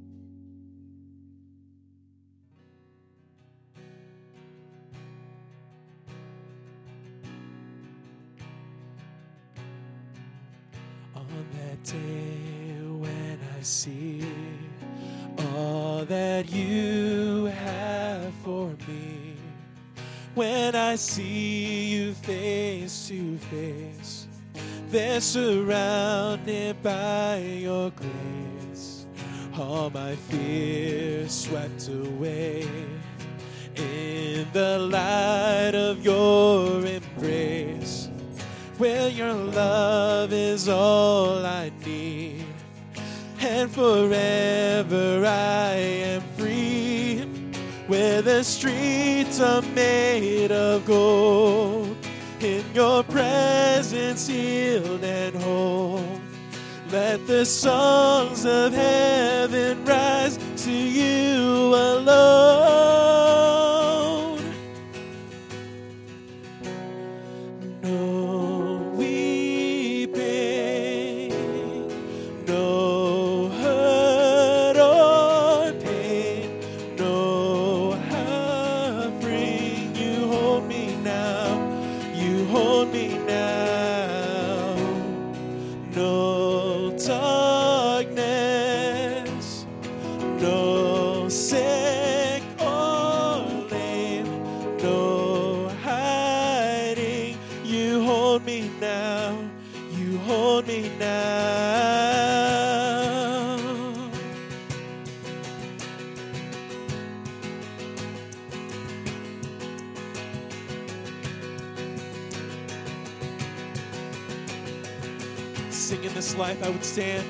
On that day when I see all that you have for me, when I see you face to face, they're surrounded by your grace. All my fears swept away in the light of your embrace, where your love is all I need, and forever I am free, where the streets are made of gold, in your presence healed and whole. Let the songs of heaven rise to you alone. No weeping, no hurt or pain, no suffering. You hold me now. You hold me now. No darkness, no sick or lame, no hiding. You hold me now. You hold me now. Sing, in this life I would stand.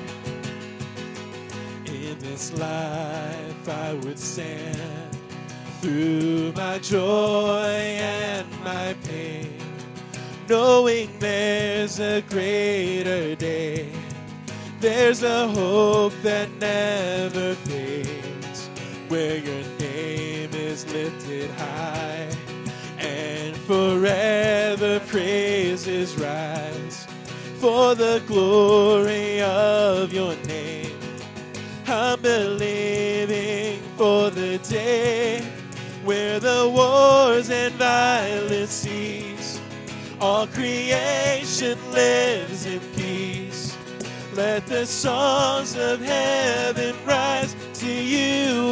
In this life I would stand. Through my joy and my pain, knowing there's a greater day. There's a hope that never fades, where your name is lifted high, and forever praises rise for the glory of your name. I'm believing for the day where the wars and violence cease. All creation lives in peace. Let the songs of heaven rise to you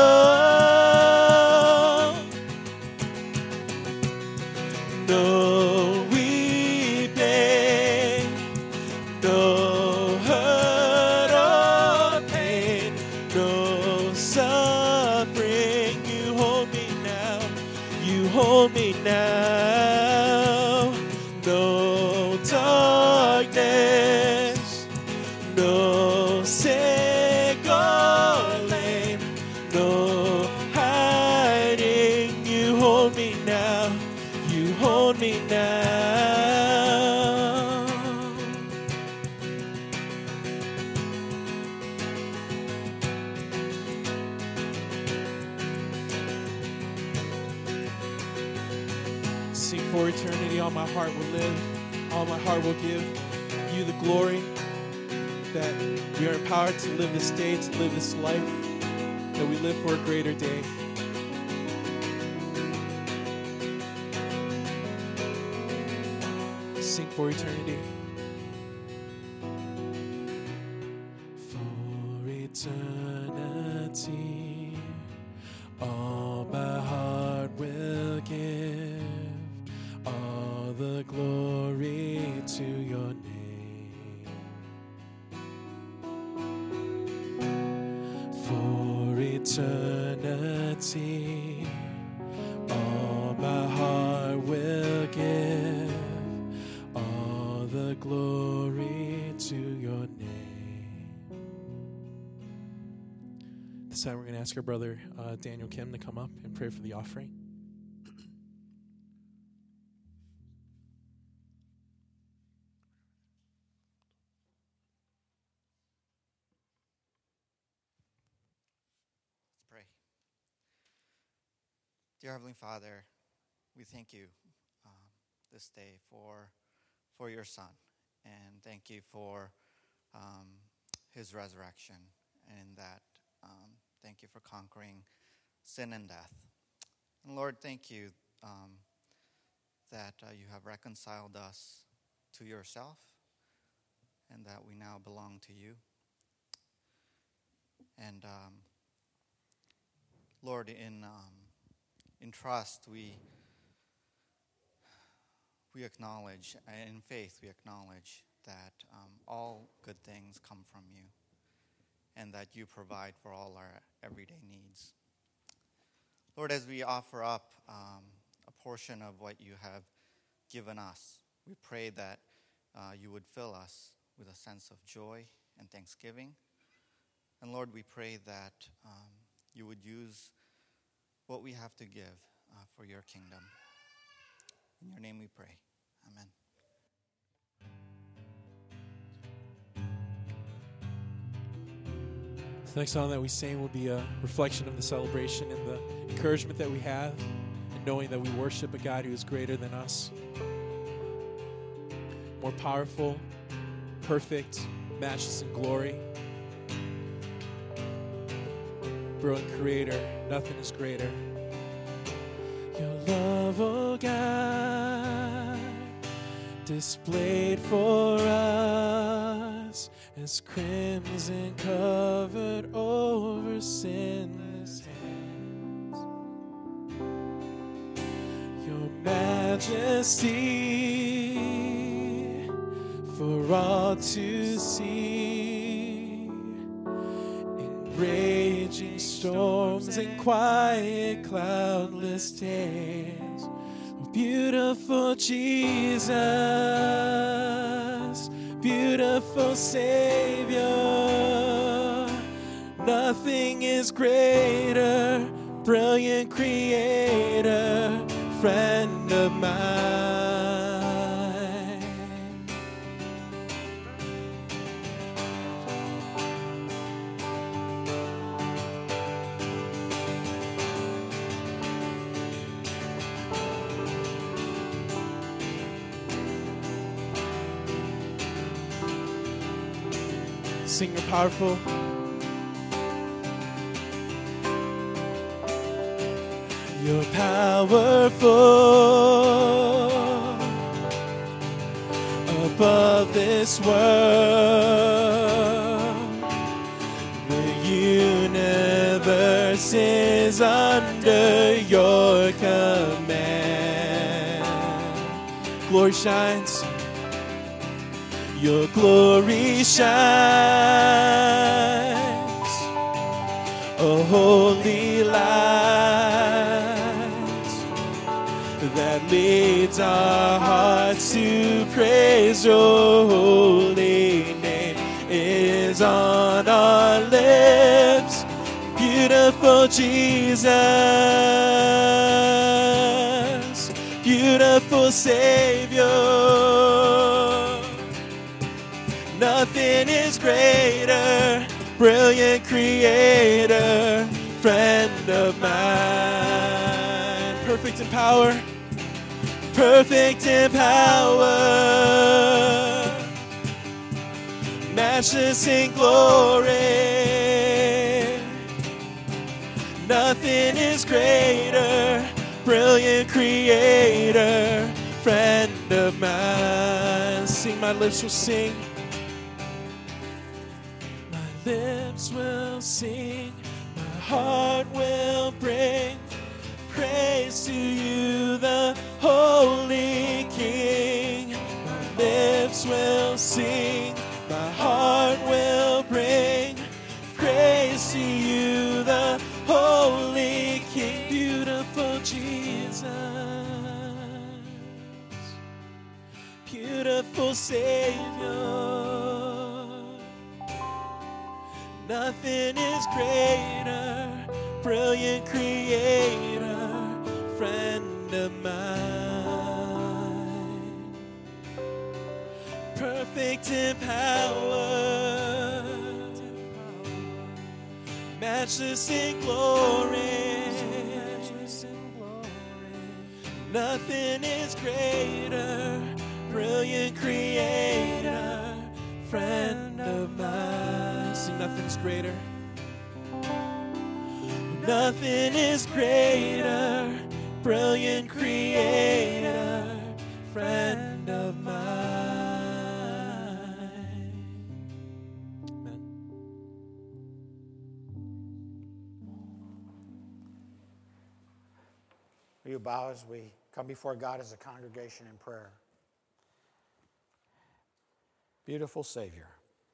alone. No weeping, no hurt or pain, no suffering. You hold me now. You hold me now. hold me now. Sing for eternity, all my heart will live, all my heart will give you the glory, that we are empowered to live this day, to live this life, that we live for a greater day. Sing for eternity. For eternity, all my heart will give, all the glory to your name. For eternity, all my heart will give, all the glory to your name. This time we're going to ask our brother Daniel Kim to come up and pray for the offering. Pray. Dear Heavenly Father, we thank you this day for your Son, and thank you for his resurrection, and that thank you for conquering sin and death. And Lord, thank you that you have reconciled us to yourself, and that we now belong to you. And Lord, in trust, we acknowledge, in faith, we acknowledge that all good things come from you, and that you provide for all our everyday needs. Lord, as we offer up a portion of what you have given us, we pray that you would fill us with a sense of joy and thanksgiving. And Lord, we pray that you would use what we have to give for your kingdom. In your name we pray. Amen. The next song that we sing will be a reflection of the celebration and the encouragement that we have, and knowing that we worship a God who is greater than us, more powerful, perfect, matchless in glory. Brilliant creator, nothing is greater. Your love, oh God, displayed for us as crimson covered over sinless hands. Your majesty for all to see, in raging storms and quiet cloudless days. Oh, beautiful Jesus, beautiful Savior, nothing is greater, brilliant Creator, friend of mine. Sing your powerful. You're powerful above this world. The universe is under your command. Glory shines. Your glory shines, a holy light that leads our hearts to praise your holy name is on our lips. Beautiful Jesus, beautiful beautiful Savior. Nothing is greater, brilliant Creator, friend of mine. Perfect in power, perfect in power, matchless in glory. Nothing is greater, brilliant Creator, friend of mine. Sing, my lips will sing. My lips will sing, my heart will bring praise to you, the Holy King. My lips will sing, my heart will bring praise to you, the Holy King. Beautiful Jesus, beautiful Savior. Nothing is greater, brilliant Creator, friend of mine. Perfect in power, matchless in glory. Nothing is greater, brilliant Creator, friend of mine. Sing, nothing is greater. Nothing is greater, brilliant Creator, friend of mine. Amen. Will you bow as we come before God as a congregation in prayer? Beautiful Savior,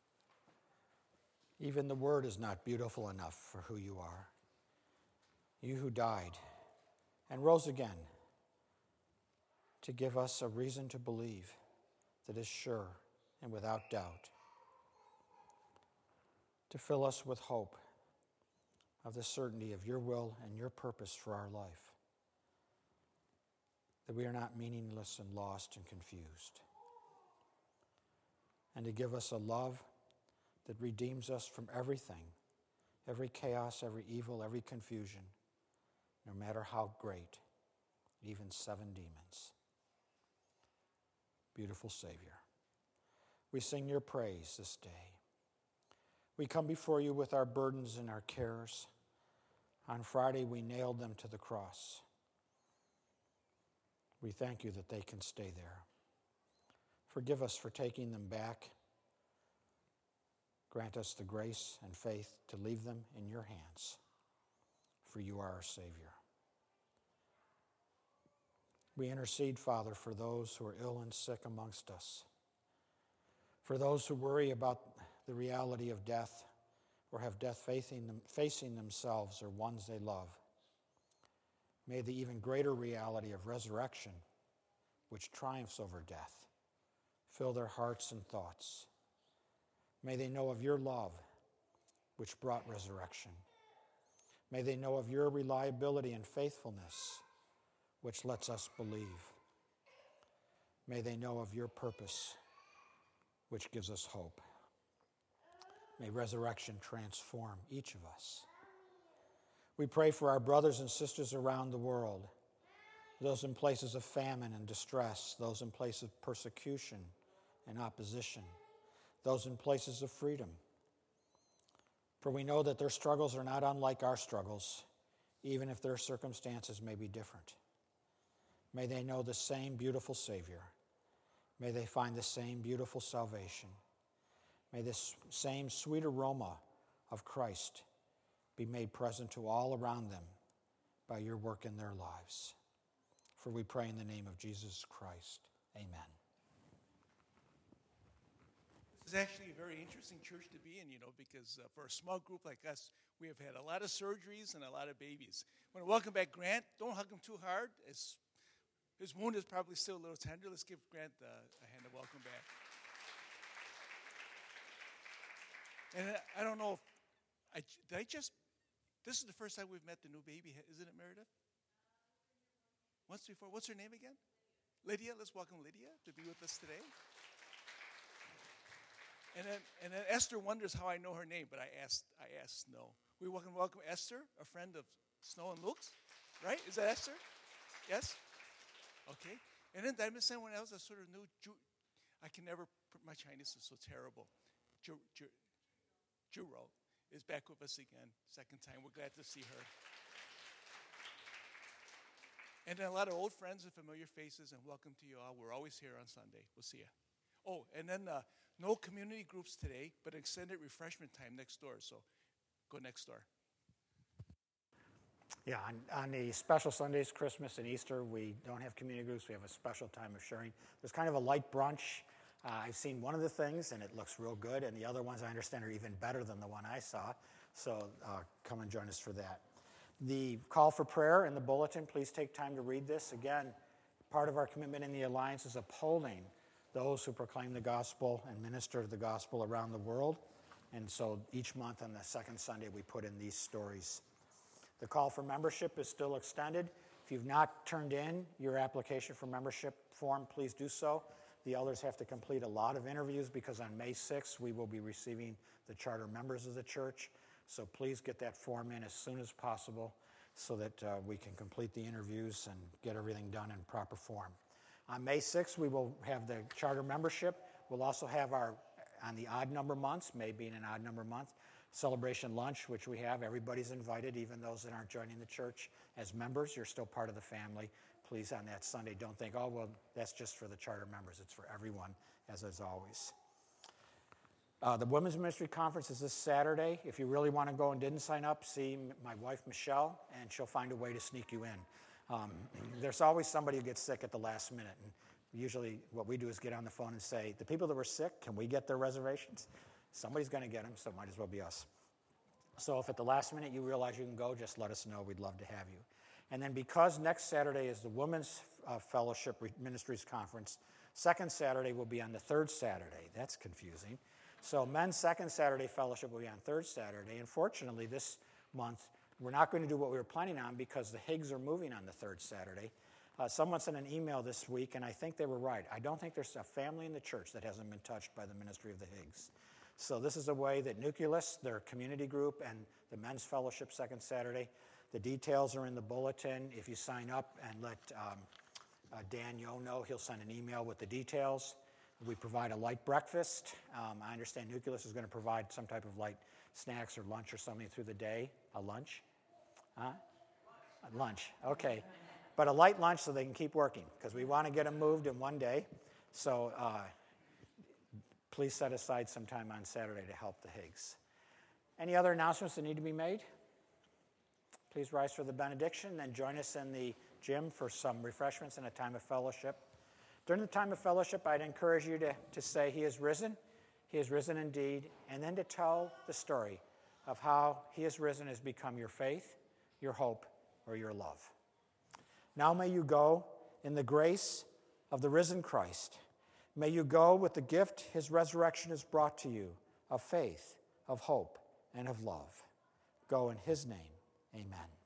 even the word is not beautiful enough for who you are. You who died and rose again to give us a reason to believe that is sure and without doubt, to fill us with hope of the certainty of your will and your purpose for our life, that we are not meaningless and lost and confused, and to give us a love that redeems us from everything, every chaos, every evil, every confusion, no matter how great, even 7 demons. Beautiful Savior, we sing your praise this day. We come before you with our burdens and our cares. On Friday, we nailed them to the cross. We thank you that they can stay there. Forgive us for taking them back. Grant us the grace and faith to leave them in your hands, for you are our Savior. We intercede, Father, for those who are ill and sick amongst us, for those who worry about the reality of death or have death facing themselves or ones they love. May the even greater reality of resurrection, which triumphs over death, fill their hearts and thoughts. May they know of your love, which brought resurrection. May they know of your reliability and faithfulness, which lets us believe. May they know of your purpose, which gives us hope. May resurrection transform each of us. We pray for our brothers and sisters around the world, those in places of famine and distress, those in places of persecution and opposition, those in places of freedom. For we know that their struggles are not unlike our struggles, even if their circumstances may be different. May they know the same beautiful Savior. May they find the same beautiful salvation. May this same sweet aroma of Christ be made present to all around them by your work in their lives. For we pray in the name of Jesus Christ. Amen. This is actually a very interesting church to be in, because for a small group like us, we have had a lot of surgeries and a lot of babies. I want to welcome back Grant. Don't hug him too hard. His wound is probably still a little tender. Let's give Grant a hand of welcome back. And I don't know if this is the first time we've met the new baby, isn't it, Meredith? Once before. What's her name again? Lydia, let's welcome Lydia to be with us today. And then Esther wonders how I know her name, but I asked Snow. We welcome Esther, a friend of Snow and Luke's, right? Is that Esther? Yes? Okay. And then did I miss someone else? I sort of knew. I can never, my Chinese is so terrible. Juro is back with us again, second time. We're glad to see her. And then a lot of old friends and familiar faces, and welcome to you all. We're always here on Sunday. We'll see you. Oh, and then no community groups today, but extended refreshment time next door. So go next door. Yeah, on the special Sundays, Christmas and Easter, we don't have community groups. We have a special time of sharing. There's kind of a light brunch. I've seen one of the things, and it looks real good, and the other ones, I understand, are even better than the one I saw. So come and join us for that. The call for prayer in the bulletin, please take time to read this. Again, part of our commitment in the Alliance is upholding those who proclaim the gospel and minister the gospel around the world. And so each month on the second Sunday, we put in these stories. The call for membership is still extended. If you've not turned in your application for membership form, please do so. The elders have to complete a lot of interviews because on May 6th, we will be receiving the charter members of the church. So please get that form in as soon as possible so that we can complete the interviews and get everything done in proper form. On May 6th, we will have the charter membership. We'll also have our, on the odd number months, May being an odd number month, celebration lunch, which we have. Everybody's invited, even those that aren't joining the church as members. You're still part of the family. Please, on that Sunday, don't think, oh, well, that's just for the charter members. It's for everyone, as always. The Women's Ministry Conference is this Saturday. If you really want to go and didn't sign up, see my wife, Michelle, and she'll find a way to sneak you in. There's always somebody who gets sick at the last minute. And usually what we do is get on the phone and say, the people that were sick, can we get their reservations? Somebody's going to get them, so it might as well be us. So if at the last minute you realize you can go, just let us know. We'd love to have you. And then because next Saturday is the Women's Fellowship Ministries Conference, second Saturday will be on the third Saturday. That's confusing. So Men's Second Saturday Fellowship will be on third Saturday. And fortunately, this month, we're not going to do what we were planning on because the Higgs are moving on the third Saturday. Someone sent an email this week, and I think they were right. I don't think there's a family in the church that hasn't been touched by the ministry of the Higgs. So this is a way that Nucleus, their community group, and the Men's Fellowship second Saturday, the details are in the bulletin. If you sign up and let Dan Yo know, he'll send an email with the details. We provide a light breakfast. I understand Nucleus is going to provide some type of light snacks or lunch or something through the day. A lunch? Huh? A lunch, okay. But a light lunch so they can keep working because we want to get them moved in one day. So please set aside some time on Saturday to help the Higgs. Any other announcements that need to be made? Please rise for the benediction, then join us in the gym for some refreshments and a time of fellowship. During the time of fellowship, I'd encourage you to say, He is risen indeed, and then to tell the story of how He has risen has become your faith, your hope, or your love. Now may you go in the grace of the risen Christ. May you go with the gift His resurrection has brought to you of faith, of hope, and of love. Go in His name. Amen.